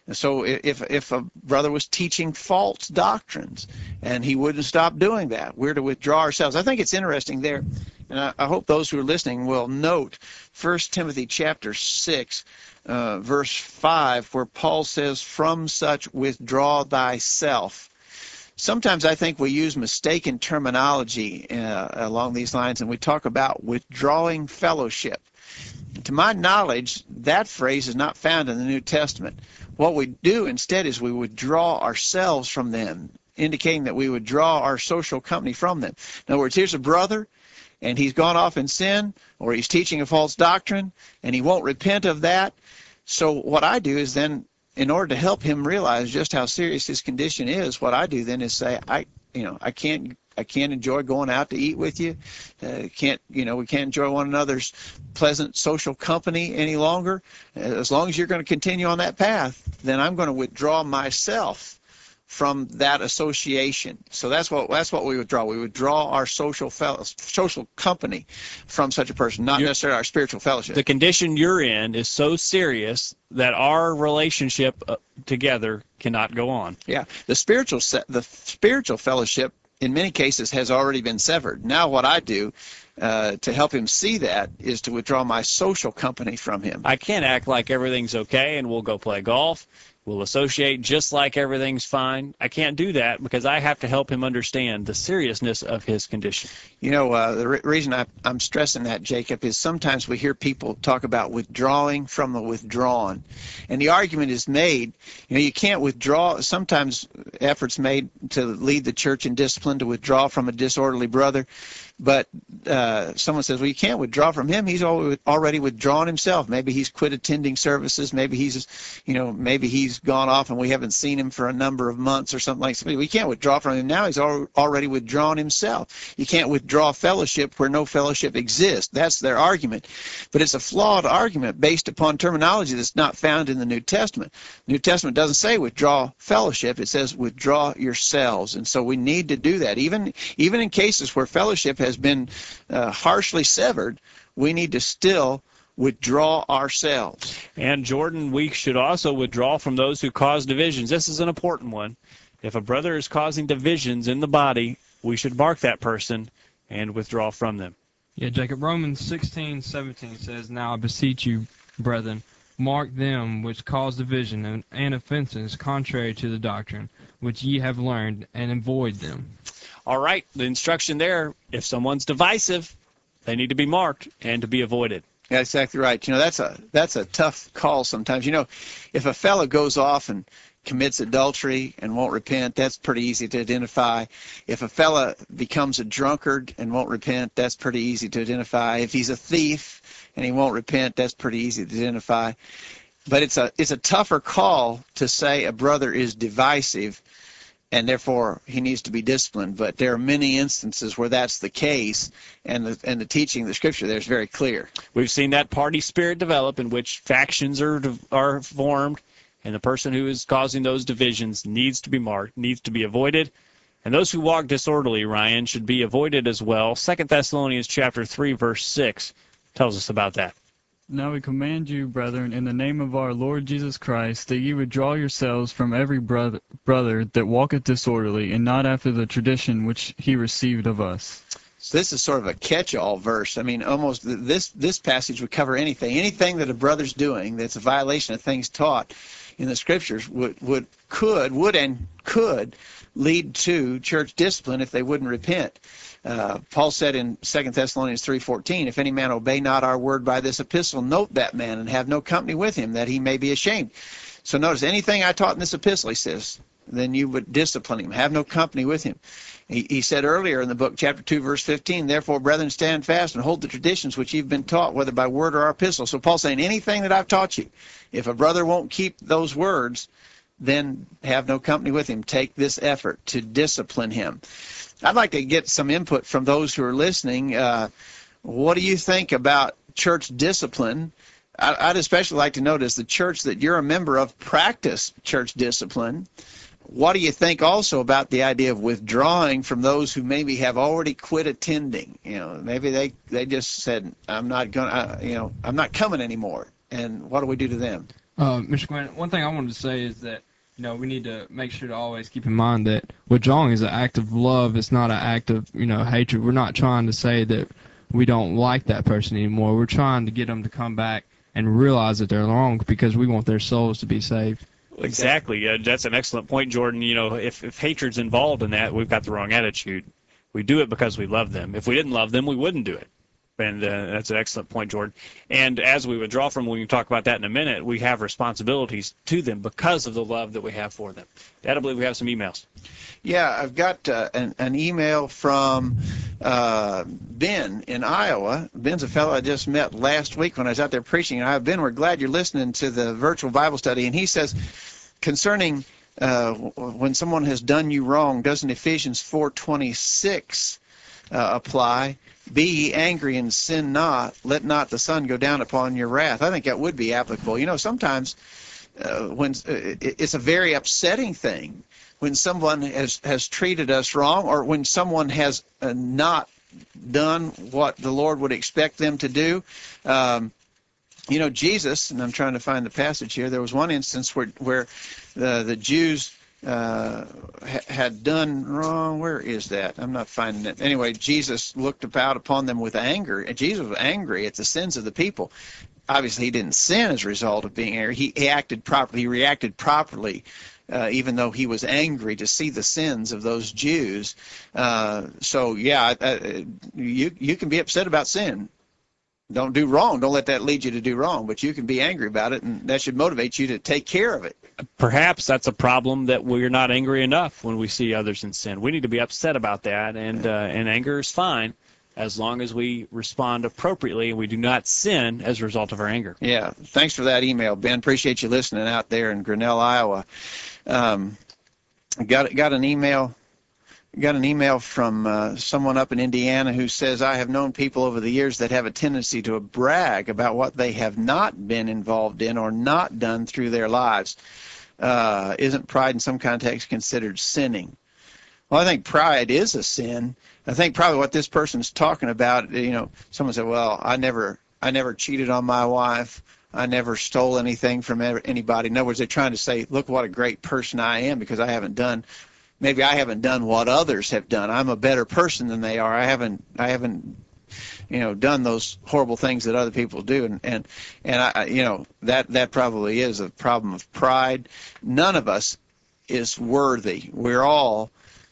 And so if, if a brother was teaching false doctrines and he wouldn't stop doing that, we're to withdraw ourselves. I think it's interesting there, and I, I hope those who are listening will note First Timothy chapter six, uh, verse five, where Paul says, "From such withdraw thyself." Sometimes I think we use mistaken terminology uh, along these lines, and we talk about withdrawing fellowship. To my knowledge, that phrase is not found in the New Testament. What we do instead is we withdraw ourselves from them, indicating that we withdraw our social company from them. In other words, here's a brother, and he's gone off in sin, or he's teaching a false doctrine, and he won't repent of that. So what I do is then, in order to help him realize just how serious his condition is, what I do then is say, I, you know, I can't, I can't enjoy going out to eat with you. Uh, can't, you know, we can't enjoy one another's pleasant social company any longer. As long as you're going to continue on that path, then I'm going to withdraw myself from that association. So that's what that's what we withdraw. We withdraw our social fel- social company from such a person, not You're, necessarily our spiritual fellowship. The condition you're in is so serious that our relationship uh, together cannot go on. Yeah, the spiritual se- the spiritual fellowship in many cases has already been severed. Now what I do uh, to help him see that is to withdraw my social company from him. I can't act like everything's okay and we'll go play golf. We'll associate just like everything's fine. I can't do that because I have to help him understand the seriousness of his condition. You know, uh, the re- reason I, I'm stressing that, Jacob, is sometimes we hear people talk about withdrawing from the withdrawn. And the argument is made, you know, you can't withdraw. Sometimes efforts made to lead the church in discipline to withdraw from a disorderly brother. But uh, someone says, well, you can't withdraw from him. He's already withdrawn himself. Maybe he's quit attending services. Maybe he's, you know, maybe he's gone off and we haven't seen him for a number of months or something like that. We can't withdraw from him now. He's already withdrawn himself. You can't withdraw fellowship where no fellowship exists. That's their argument. But it's a flawed argument based upon terminology that's not found in the New Testament. The New Testament doesn't say withdraw fellowship. It says withdraw yourselves. And so we need to do that. Even, even in cases where fellowship has been uh, harshly severed, we need to still withdraw ourselves. And Jordan, we should also withdraw from those who cause divisions. This is an important one. If a brother is causing divisions in the body, we should mark that person and withdraw from them. Yeah, Jacob, Romans sixteen seventeen says, "Now I beseech you, brethren, mark them which cause division and, and offenses contrary to the doctrine, which ye have learned, and avoid them." All right, the instruction there, if someone's divisive, they need to be marked and to be avoided. Yeah, exactly right. You know, that's a that's a tough call sometimes. You know, if a fellow goes off and commits adultery and won't repent, that's pretty easy to identify. If a fella becomes a drunkard and won't repent, that's pretty easy to identify. If he's a thief and he won't repent, that's pretty easy to identify. But it's a it's a tougher call to say a brother is divisive and therefore he needs to be disciplined. But there are many instances where that's the case, and the and the teaching of the Scripture there is very clear. We've seen that party spirit develop in which factions are are formed, and the person who is causing those divisions needs to be marked, needs to be avoided. And those who walk disorderly, Ryan, should be avoided as well. Second Thessalonians chapter three, verse six tells us about that. Now we command you, brethren, in the name of our Lord Jesus Christ, that ye withdraw yourselves from every brother, brother that walketh disorderly, and not after the tradition which he received of us. So this is sort of a catch-all verse. I mean, almost this this passage would cover anything. Anything that a brother's doing that's a violation of things taught in the Scriptures would, would could, would and could lead to church discipline if they wouldn't repent. Uh, Paul said in Second Thessalonians three fourteen, "If any man obey not our word by this epistle, note that man and have no company with him, that he may be ashamed." So notice, anything I taught in this epistle, he says, then you would discipline him, have no company with him. He, he said earlier in the book, chapter two, verse fifteen, "Therefore, brethren, stand fast and hold the traditions which you've been taught, whether by word or our epistle." So Paul's saying, anything that I've taught you, if a brother won't keep those words, then have no company with him. Take this effort to discipline him. I'd like to get some input from those who are listening. Uh, what do you think about church discipline? I, I'd especially like to know, does the church that you're a member of practice church discipline? What do you think also about the idea of withdrawing from those who maybe have already quit attending? You know, maybe they, they just said, I'm not going to, you know, I'm not coming anymore. and what do we do to them? Uh, Mister Quinn, one thing I wanted to say is that, you know, we need to make sure to always keep in mind that withdrawing is an act of love. It's not an act of, you know, hatred. We're not trying to say that we don't like that person anymore. We're trying to get them to come back and realize that they're wrong because we want their souls to be saved. Exactly. Uh, that's an excellent point, Jordan. You know, if, if hatred's involved in that, we've got the wrong attitude. We do it because we love them. If we didn't love them, we wouldn't do it. And uh, that's an excellent point, Jordan. And as we withdraw from, when we talk about that in a minute, we have responsibilities to them because of the love that we have for them. Dad, I believe we have some emails. Yeah, I've got uh, an, an email from uh, Ben in Iowa. Ben's a fellow I just met last week when I was out there preaching. And I, Ben, we're glad you're listening to the virtual Bible study. And he says, concerning uh, when someone has done you wrong, doesn't Ephesians four twenty-six uh, apply? Be ye angry and sin not. Let not the sun go down upon your wrath. I think that would be applicable. You know, sometimes uh, when uh, it's a very upsetting thing when someone has, has treated us wrong, or when someone has uh, not done what the Lord would expect them to do. Um, you know, Jesus, and I'm trying to find the passage here, there was one instance where, where the, the Jews uh, ha had done wrong. Where is that? I'm not finding it. Anyway, Jesus looked about upon them with anger, and Jesus was angry at the sins of the people. Obviously, he didn't sin as a result of being angry. He, he acted properly. He reacted properly, uh, even though he was angry to see the sins of those Jews. Uh, so, yeah, I, you you can be upset about sin. Don't do wrong. Don't let that lead you to do wrong. But you can be angry about it, and that should motivate you to take care of it. Perhaps that's a problem that we're not angry enough when we see others in sin. We need to be upset about that, and uh, and anger is fine as long as we respond appropriately and we do not sin as a result of our anger. Yeah, thanks for that email, Ben. Appreciate you listening out there in Grinnell, Iowa. Um, got got an email. Got an email from uh, someone up in Indiana who says, I have known people over the years that have a tendency to brag about what they have not been involved in or not done through their lives. Uh, isn't pride in some context considered sinning? Well, I think pride is a sin. I think probably what this person's talking about, you know, someone said, well, I never, I never cheated on my wife. I never stole anything from anybody. In other words, they're trying to say, look what a great person I am because I haven't done Maybe I haven't done what others have done. I'm a better person than they are. I haven't, I haven't, you know, done those horrible things that other people do. And and and I, you know, that that probably is a problem of pride. None of us is worthy. We're all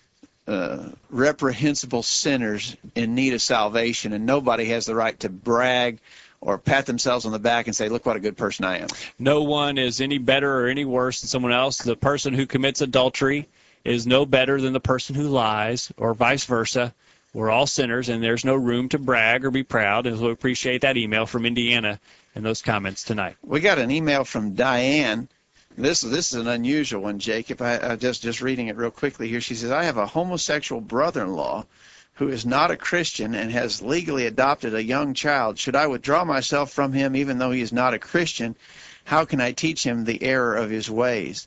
uh, reprehensible sinners in need of salvation, and nobody has the right to brag or pat themselves on the back and say, look what a good person I am. No one is any better or any worse than someone else. The person who commits adultery is no better than the person who lies, or vice versa. We're all sinners, and there's no room to brag or be proud, and we appreciate that email from Indiana and those comments tonight. We got an email from Diane. This, this is an unusual one, Jacob. I, I just, just reading it real quickly here. She says, I have a homosexual brother-in-law who is not a Christian and has legally adopted a young child. Should I withdraw myself from him even though he is not a Christian? How can I teach him the error of his ways?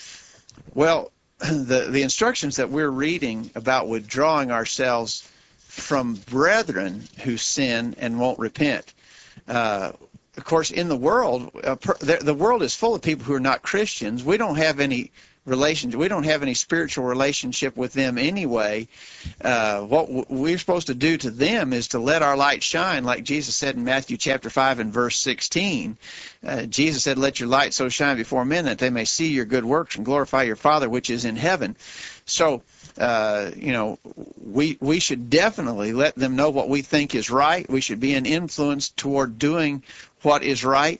Well, The, the instructions that we're reading about withdrawing ourselves from brethren who sin and won't repent. Uh, of course, in the world, uh, per, the, the world is full of people who are not Christians. We don't have any relationship. We don't have any spiritual relationship with them anyway. Uh, what w we're supposed to do to them is to let our light shine, like Jesus said in Matthew chapter five and verse sixteen. Uh, Jesus said, let your light so shine before men that they may see your good works and glorify your Father which is in heaven. So, uh, you know, we, we should definitely let them know what we think is right. We should be an influence toward doing what is right.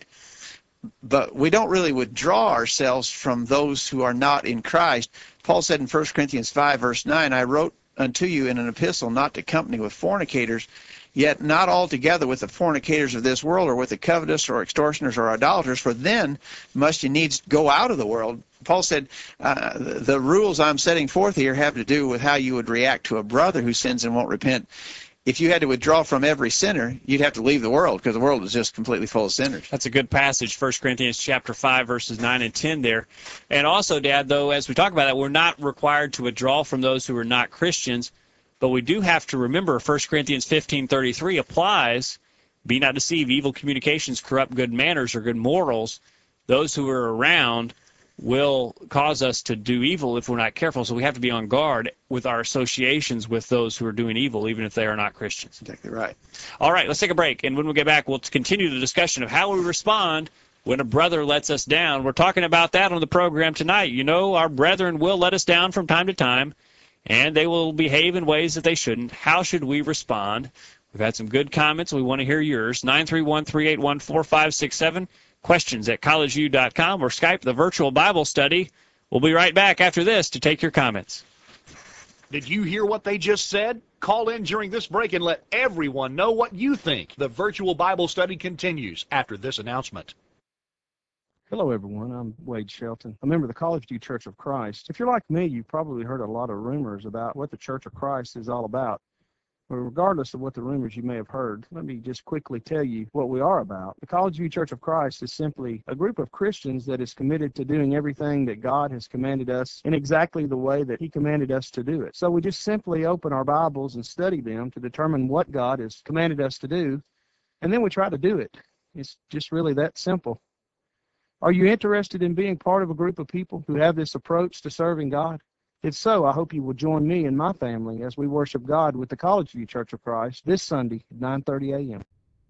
But we don't really withdraw ourselves from those who are not in Christ. Paul said in First Corinthians five, verse nine, I wrote unto you in an epistle not to company with fornicators, yet not altogether with the fornicators of this world, or with the covetous, or extortioners, or idolaters, for then must you needs go out of the world. Paul said, uh, the, the rules I'm setting forth here have to do with how you would react to a brother who sins and won't repent. If you had to withdraw from every sinner, you'd have to leave the world, because the world is just completely full of sinners. That's a good passage, First Corinthians chapter five, verses nine and ten there. And also, Dad, though, as we talk about that, we're not required to withdraw from those who are not Christians, but we do have to remember First Corinthians fifteen thirty-three applies Be not deceived. Evil communications corrupt good manners or good morals. Those who are around will cause us to do evil if we're not careful. So we have to be on guard with our associations with those who are doing evil, even if they are not Christians. Exactly right. All right, let's take a break. And when we get back, we'll continue the discussion of how we respond when a brother lets us down. We're talking about that on the program tonight. You know, our brethren will let us down from time to time, and they will behave in ways that they shouldn't. How should we respond? We've had some good comments. We want to hear yours. nine three one, three eight one, four five six seven. Questions at college view dot com or Skype the virtual Bible study. We'll be right back after this to take your comments. Did you hear what they just said? Call in during this break and let everyone know what you think. The virtual Bible study continues after this announcement. Hello, everyone. I'm Wade Shelton, a member of the College View Church of Christ. If you're like me, you've probably heard a lot of rumors about what the Church of Christ is all about. But regardless of what the rumors you may have heard, let me just quickly tell you what we are about. The College View Church of Christ is simply a group of Christians that is committed to doing everything that God has commanded us in exactly the way that He commanded us to do it. So we just simply open our Bibles and study them to determine what God has commanded us to do, and then we try to do it. It's just really that simple. Are you interested in being part of a group of people who have this approach to serving God? If so, I hope you will join me and my family as we worship God with the College View Church of Christ this Sunday at nine thirty a m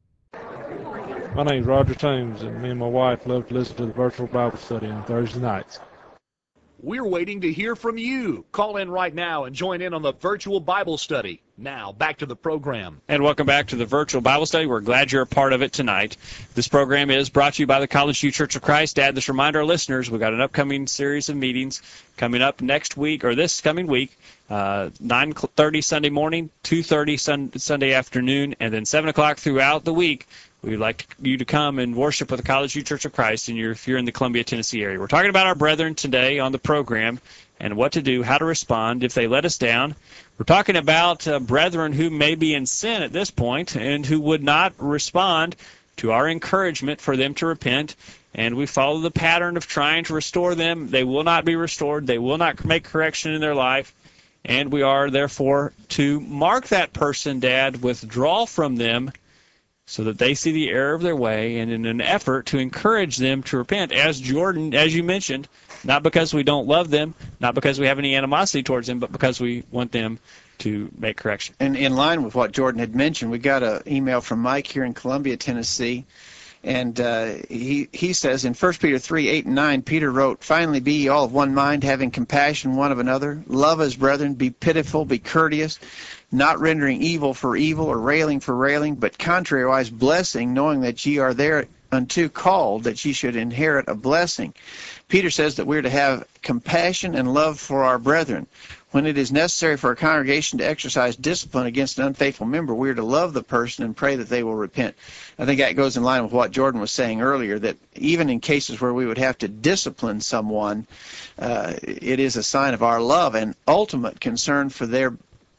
My name is Roger Toombs, and me and my wife love to listen to the virtual Bible study on Thursday nights. We're waiting to hear from you. Call in right now and join in on the virtual Bible study. Now, back to the program. And welcome back to the virtual Bible study. We're glad you're a part of it tonight. This program is brought to you by the College View Church of Christ. Add this reminder, our listeners, we've got an upcoming series of meetings coming up next week, or this coming week, uh, nine thirty Sunday morning, two thirty sun, Sunday afternoon, and then seven o'clock throughout the week. We'd like you to come and worship with the College View Church of Christ and you're, if you're in the Columbia, Tennessee area. We're talking about our brethren today on the program and what to do, how to respond if they let us down. We're talking about uh, brethren who may be in sin at this point and who would not respond to our encouragement for them to repent. And we follow the pattern of trying to restore them. They will not be restored. They will not make correction in their life. And we are, therefore, to mark that person, Dad, withdraw from them, so that they see the error of their way, and in an effort to encourage them to repent, as Jordan, as you mentioned, not because we don't love them, not because we have any animosity towards them, but because we want them to make correction. And in line with what Jordan had mentioned, we got an email from Mike here in Columbia, Tennessee, and uh, he, he says in First Peter three, eight and nine, Peter wrote, "Finally be ye all of one mind, having compassion one of another, love as brethren, be pitiful, be courteous, not rendering evil for evil or railing for railing, but contrariwise blessing, knowing that ye are thereunto called, that ye should inherit a blessing." Peter says that we're to have compassion and love for our brethren. When it is necessary for a congregation to exercise discipline against an unfaithful member, we are to love the person and pray that they will repent. I think that goes in line with what Jordan was saying earlier, that even in cases where we would have to discipline someone, uh, it is a sign of our love and ultimate concern for their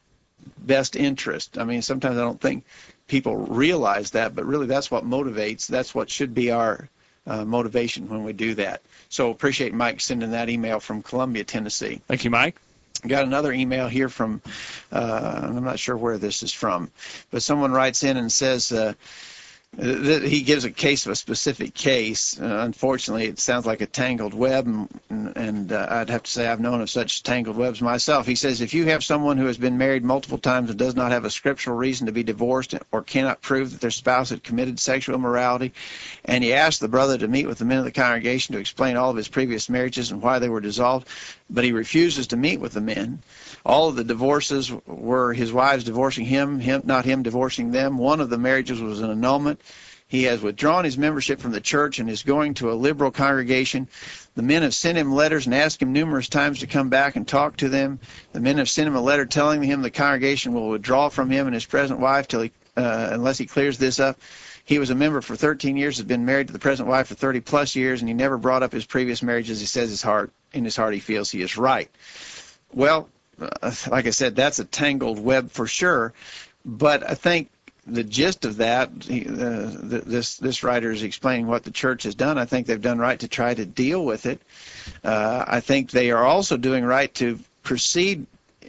best interest. I mean, sometimes I don't think people realize that, but really that's what motivates, that's what should be our uh, motivation when we do that. So appreciate Mike sending that email from Columbia, Tennessee. Thank you, Mike. Got another email here from, uh, I'm not sure where this is from, but someone writes in and says, uh, that he gives a case of a specific case. Uh, unfortunately, it sounds like a tangled web, and, and uh, I'd have to say I've known of such tangled webs myself. He says, if you have someone who has been married multiple times and does not have a scriptural reason to be divorced or cannot prove that their spouse had committed sexual immorality, and you ask the brother to meet with the men of the congregation to explain all of his previous marriages and why they were dissolved, but he refuses to meet with the men. All of the divorces were his wives divorcing him, him not him divorcing them. One of the marriages was an annulment. He has withdrawn his membership from the church and is going to a liberal congregation. The men have sent him letters and asked him numerous times to come back and talk to them. The men have sent him a letter telling him the congregation will withdraw from him and his present wife till he, uh, unless he clears this up. He was a member for thirteen years, has been married to the present wife for thirty plus years, and he never brought up his previous marriages. He says his heart, in his heart he feels he is right. Well, uh, like I said, that's a tangled web for sure, but I think the gist of that, he, uh, th this this writer is explaining what the church has done. I think they've done right to try to deal with it. Uh, I think they are also doing right to proceed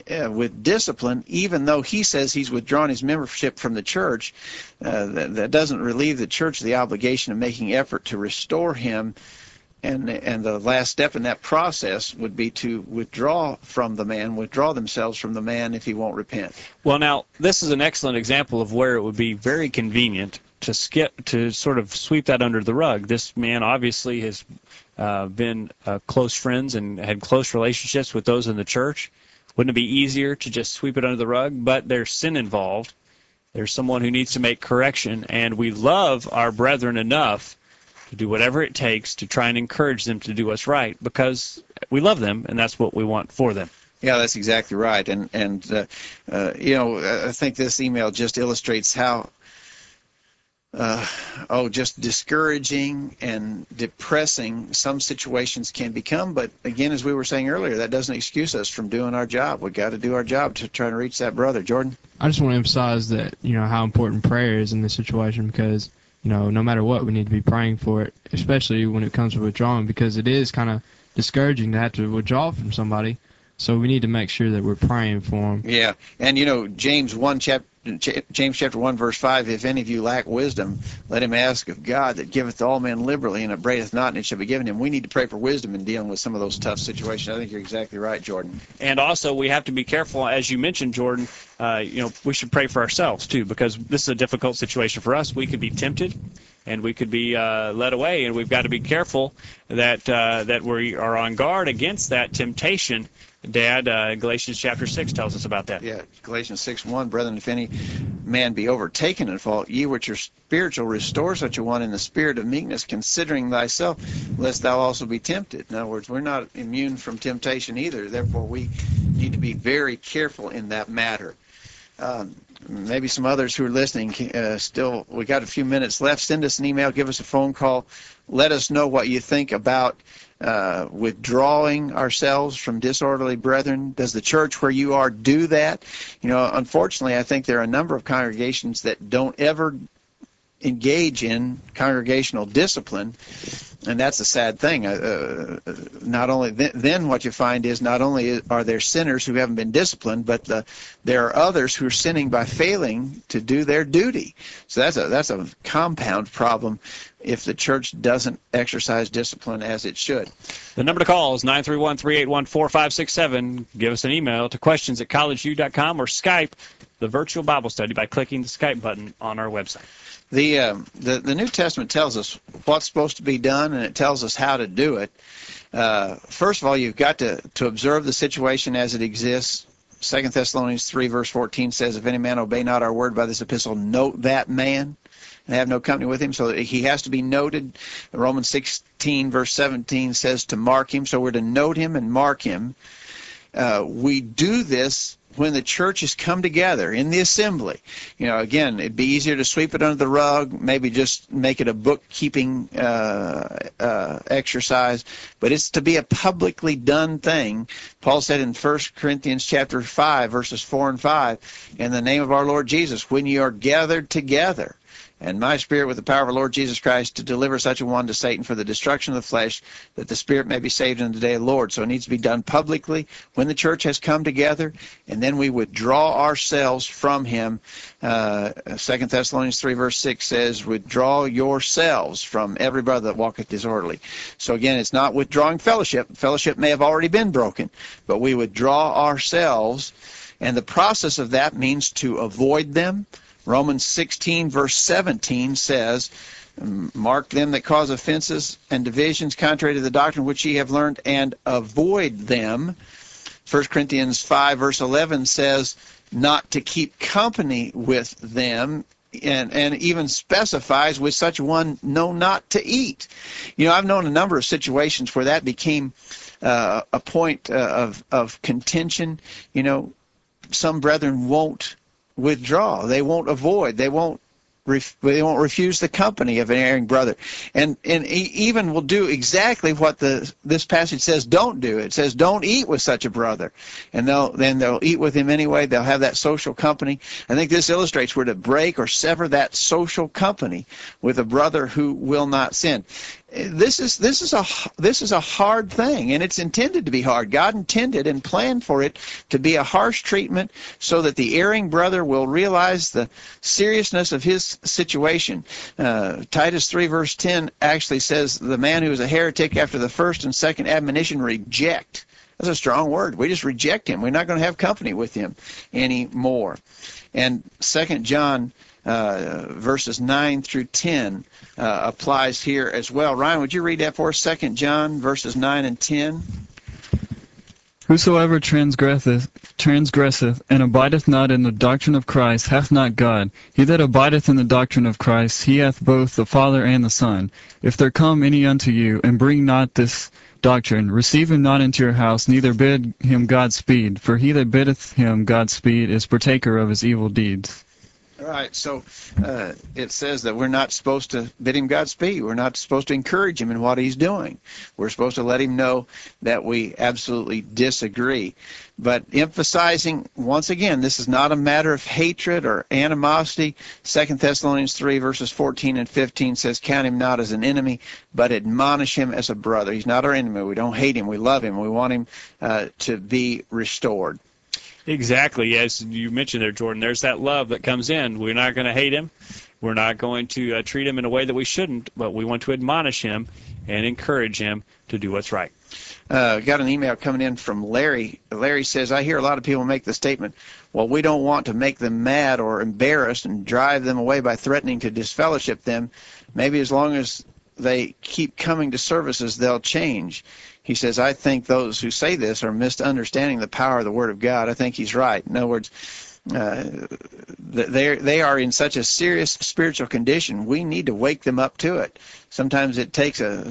uh, with discipline, even though he says he's withdrawn his membership from the church, uh, that, that doesn't relieve the church of the obligation of making effort to restore him. And and the last step in that process would be to withdraw from the man, withdraw themselves from the man if he won't repent. Well, now, this is an excellent example of where it would be very convenient to skip, to sort of sweep that under the rug. This man obviously has uh, been uh, close friends and had close relationships with those in the church. Wouldn't it be easier to just sweep it under the rug? But there's sin involved. There's someone who needs to make correction, and we love our brethren enough to do whatever it takes to try and encourage them to do what's right, because we love them, and that's what we want for them. Yeah, that's exactly right. And, and uh, uh, you know, I think this email just illustrates how, uh, oh, just discouraging and depressing some situations can become. But again, as we were saying earlier, that doesn't excuse us from doing our job. We got to do our job to try to reach that brother. Jordan? I just want to emphasize that, you know, how important prayer is in this situation, because you know, no matter what, we need to be praying for it, especially when it comes to withdrawing, because it is kind of discouraging to have to withdraw from somebody. So we need to make sure that we're praying for them. Yeah, and you know, James one chapter, James chapter one verse five. If any of you lack wisdom, let him ask of God, that giveth to all men liberally, and upbraideth not, and it shall be given him. We need to pray for wisdom in dealing with some of those tough situations. I think you're exactly right, Jordan. And also, we have to be careful, as you mentioned, Jordan. Uh, you know, we should pray for ourselves too, because this is a difficult situation for us. We could be tempted, and we could be uh, led away, and we've got to be careful that uh, that we are on guard against that temptation. Dad, uh, Galatians chapter six tells us about that. Yeah, Galatians six one, brethren, if any man be overtaken in fault, ye which are spiritual, restore such a one in the spirit of meekness, considering thyself, lest thou also be tempted. In other words, we're not immune from temptation either. Therefore, we need to be very careful in that matter. Um, maybe some others who are listening, uh, still, we got a few minutes left. Send us an email, give us a phone call. Let us know what you think about uh, withdrawing ourselves from disorderly brethren. Does the church where you are do that? You know, unfortunately, I think there are a number of congregations that don't ever engage in congregational discipline, and that's a sad thing. Uh, not only th- then what you find is not only are there sinners who haven't been disciplined, but the, there are others who are sinning by failing to do their duty. So that's a that's a compound problem if the church doesn't exercise discipline as it should. The number to call is nine three one, three eight one, four five six seven. Give us an email to questions at college view dot com or Skype the virtual Bible study by clicking the Skype button on our website. The, uh, the the New Testament tells us what's supposed to be done, and it tells us how to do it. Uh, first of all, you've got to, to observe the situation as it exists. Second Thessalonians three, verse fourteen says, if any man obey not our word by this epistle, note that man, and have no company with him. So he has to be noted. Romans sixteen, verse seventeen says to mark him. So we're to note him and mark him. Uh, we do this when the church has come together in the assembly. You know, again, it'd be easier to sweep it under the rug, maybe just make it a bookkeeping uh, uh, exercise, but it's to be a publicly done thing. Paul said in First Corinthians chapter five, verses four and five, in the name of our Lord Jesus, when you are gathered together, and my spirit with the power of our Lord Jesus Christ to deliver such a one to Satan for the destruction of the flesh, that the spirit may be saved in the day of the Lord. So it needs to be done publicly when the church has come together, and then we withdraw ourselves from him. Uh, Second Thessalonians three, verse six says, withdraw yourselves from every brother that walketh disorderly. So again, it's not withdrawing fellowship. Fellowship may have already been broken, but we withdraw ourselves, and the process of that means to avoid them. Romans sixteen, verse seventeen says, mark them that cause offenses and divisions contrary to the doctrine which ye have learned, and avoid them. First Corinthians five, verse eleven says, not to keep company with them, and, and even specifies with such one know not to eat. You know, I've known a number of situations where that became uh, a point uh, of, of contention. You know, some brethren won't withdraw. They won't avoid. They won't ref, they won't refuse the company of an erring brother. And and even will do exactly what the this passage says don't do. It says don't eat with such a brother. And they'll then they'll eat with him anyway. They'll have that social company. I think this illustrates we're to break or sever that social company with a brother who will not sin. This is this is a this is a hard thing, and it's intended to be hard. God intended and planned for it to be a harsh treatment, so that the erring brother will realize the seriousness of his situation. Uh, Titus three verse ten actually says, "The man who is a heretic after the first and second admonition reject." That's a strong word. We just reject him. We're not going to have company with him anymore. And Second John uh, verses nine through ten uh, applies here as well. Ryan, would you read that for us? Second John verses nine and ten. Whosoever transgresseth, transgresseth, and abideth not in the doctrine of Christ, hath not God. He that abideth in the doctrine of Christ, he hath both the Father and the Son. If there come any unto you, and bring not this doctrine, receive him not into your house, neither bid him Godspeed. For he that biddeth him Godspeed is partaker of his evil deeds. All right, so uh, it says that we're not supposed to bid him Godspeed. We're not supposed to encourage him in what he's doing. We're supposed to let him know that we absolutely disagree. But emphasizing, once again, this is not a matter of hatred or animosity. Second Thessalonians three, verses fourteen and fifteen says, "Count him not as an enemy, but admonish him as a brother." He's not our enemy. We don't hate him. We love him. We want him uh, to be restored. Exactly. As you mentioned there, Jordan, there's that love that comes in. We're not going to hate him. We're not going to uh, treat him in a way that we shouldn't, but we want to admonish him and encourage him to do what's right. Uh, got an email coming in from Larry. Larry says, "I hear a lot of people make the statement, well, we don't want to make them mad or embarrassed and drive them away by threatening to disfellowship them. Maybe as long as they keep coming to services, they'll change." He says, "I think those who say this are misunderstanding the power of the Word of God." I think he's right. In other words, uh, they they are in such a serious spiritual condition. We need to wake them up to it. Sometimes it takes a,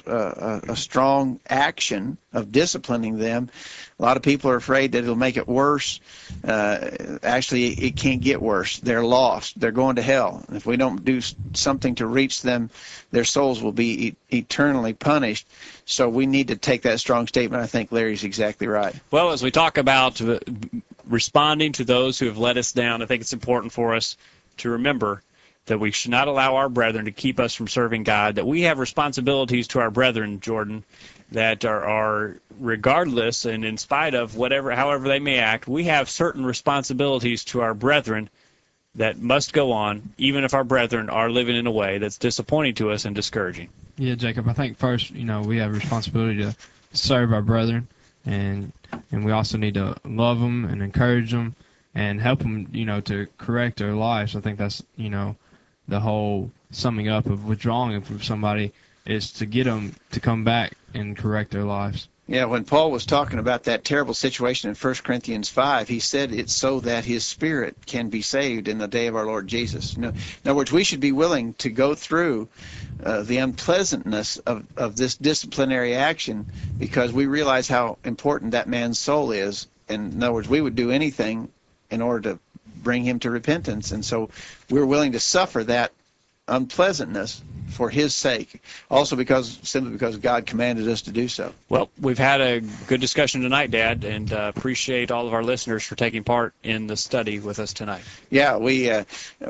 a, a strong action of disciplining them. A lot of people are afraid that it'll make it worse. Uh, actually, it can't get worse. They're lost. They're going to hell. If we don't do something to reach them, their souls will be e- eternally punished. So we need to take that strong statement. I think Larry's exactly right. Well, as we talk about uh, responding to those who have let us down, I think it's important for us to remember that we should not allow our brethren to keep us from serving God, that we have responsibilities to our brethren, Jordan, that are, are regardless and in spite of whatever, however they may act, we have certain responsibilities to our brethren that must go on, even if our brethren are living in a way that's disappointing to us and discouraging. Yeah, Jacob, I think first, you know, we have a responsibility to serve our brethren, and and we also need to love them and encourage them and help them, you know, to correct their lives. I think that's, you know, the whole summing up of withdrawing from somebody is to get them to come back and correct their lives. Yeah, when Paul was talking about that terrible situation in First Corinthians five, he said it's so that his spirit can be saved in the day of our Lord Jesus. You know, in other words, we should be willing to go through uh, the unpleasantness of, of this disciplinary action because we realize how important that man's soul is. And in other words, we would do anything in order to bring him to repentance. And so we're willing to suffer that unpleasantness for his sake, also because simply because God commanded us to do so. Well, we've had a good discussion tonight, Dad, and uh, appreciate all of our listeners for taking part in the study with us tonight. Yeah, we uh,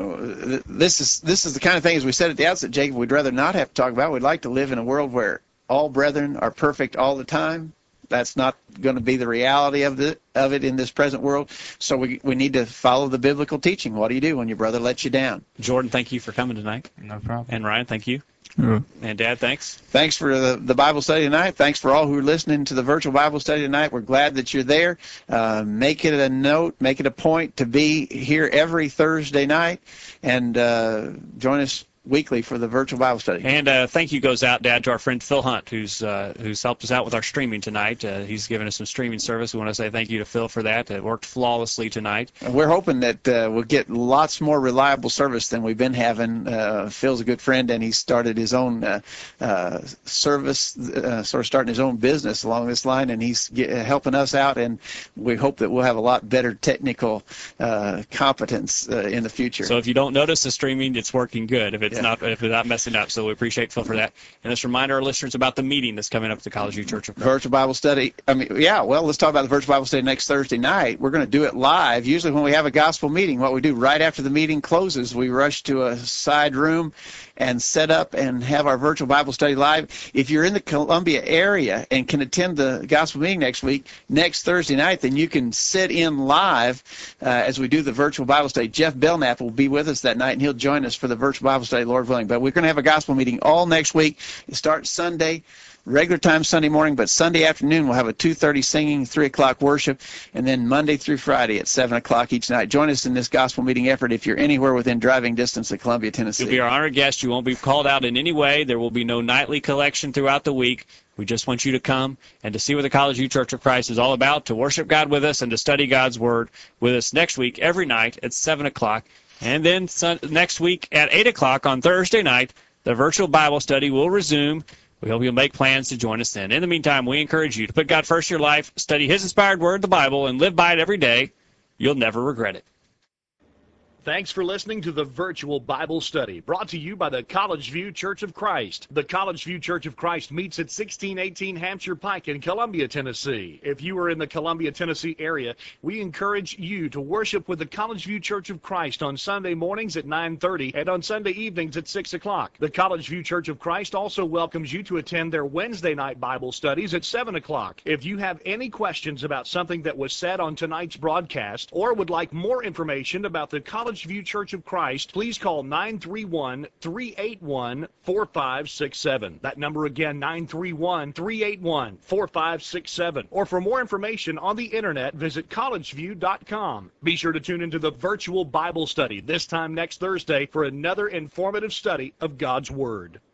this is this is the kind of thing, as we said at the outset, Jacob, we'd rather not have to talk about. We'd like to live in a world where all brethren are perfect all the time. That's not going to be the reality of the of it in this present world. So we we need to follow the biblical teaching. What do you do when your brother lets you down? Jordan, thank you for coming tonight. No problem. And Ryan, thank you. Yeah. And Dad, thanks. Thanks for the, the Bible study tonight. Thanks for all who are listening to the virtual Bible study tonight. We're glad that you're there. Uh, make it a note, make it a point to be here every Thursday night, and uh, join us weekly for the virtual Bible study. And uh, thank you goes out, Dad, to our friend Phil Hunt, who's uh, who's helped us out with our streaming tonight. Uh, he's given us some streaming service. We want to say thank you to Phil for that. It worked flawlessly tonight. And we're hoping that uh, we'll get lots more reliable service than we've been having. Uh, Phil's a good friend, and he started his own uh, uh, service, uh, sort of starting his own business along this line, and he's get, uh, helping us out, and we hope that we'll have a lot better technical uh, competence uh, in the future. So if you don't notice the streaming, it's working good. If it's it's Yeah. not if without messing up. So we appreciate Phil for that. And let's remind our listeners about the meeting that's coming up at the College View Church of Christ. Virtual Bible study. I mean, yeah, well, let's talk about the virtual Bible study next Thursday night. We're going to do it live. Usually when we have a gospel meeting, what we do right after the meeting closes, we rush to a side room and set up and have our virtual Bible study live. If you're in the Columbia area and can attend the gospel meeting next week, next Thursday night, then you can sit in live uh, as we do the virtual Bible study. Jeff Belknap will be with us that night, and he'll join us for the virtual Bible study, Lord willing. But we're going to have a gospel meeting all next week. It starts Sunday, regular time Sunday morning, but Sunday afternoon we'll have a two thirty singing, three o'clock worship, and then Monday through Friday at seven o'clock each night. Join us in this gospel meeting effort if you're anywhere within driving distance of Columbia, Tennessee. You'll be our honored guest. You won't be called out in any way. There will be no nightly collection throughout the week. We just want you to come and to see what the College View Church of Christ is all about, to worship God with us and to study God's Word with us next week every night at seven o'clock. And then sun- next week at eight o'clock on Thursday night, the virtual Bible study will resume. We hope you'll make plans to join us then. In the meantime, we encourage you to put God first in your life, study His inspired Word, the Bible, and live by it every day. You'll never regret it. Thanks for listening to the Virtual Bible Study, brought to you by the College View Church of Christ. The College View Church of Christ meets at sixteen eighteen Hampshire Pike in Columbia, Tennessee. If you are in the Columbia, Tennessee area, we encourage you to worship with the College View Church of Christ on Sunday mornings at nine thirty and on Sunday evenings at six o'clock. The College View Church of Christ also welcomes you to attend their Wednesday night Bible studies at seven o'clock. If you have any questions about something that was said on tonight's broadcast or would like more information about the College View Church of Christ, please call nine three one, three eight one, four five six seven. That number again, nine three one, three eight one, four five six seven. Or for more information on the internet, visit college view dot com. Be sure to tune into the virtual Bible study this time next Thursday for another informative study of God's Word.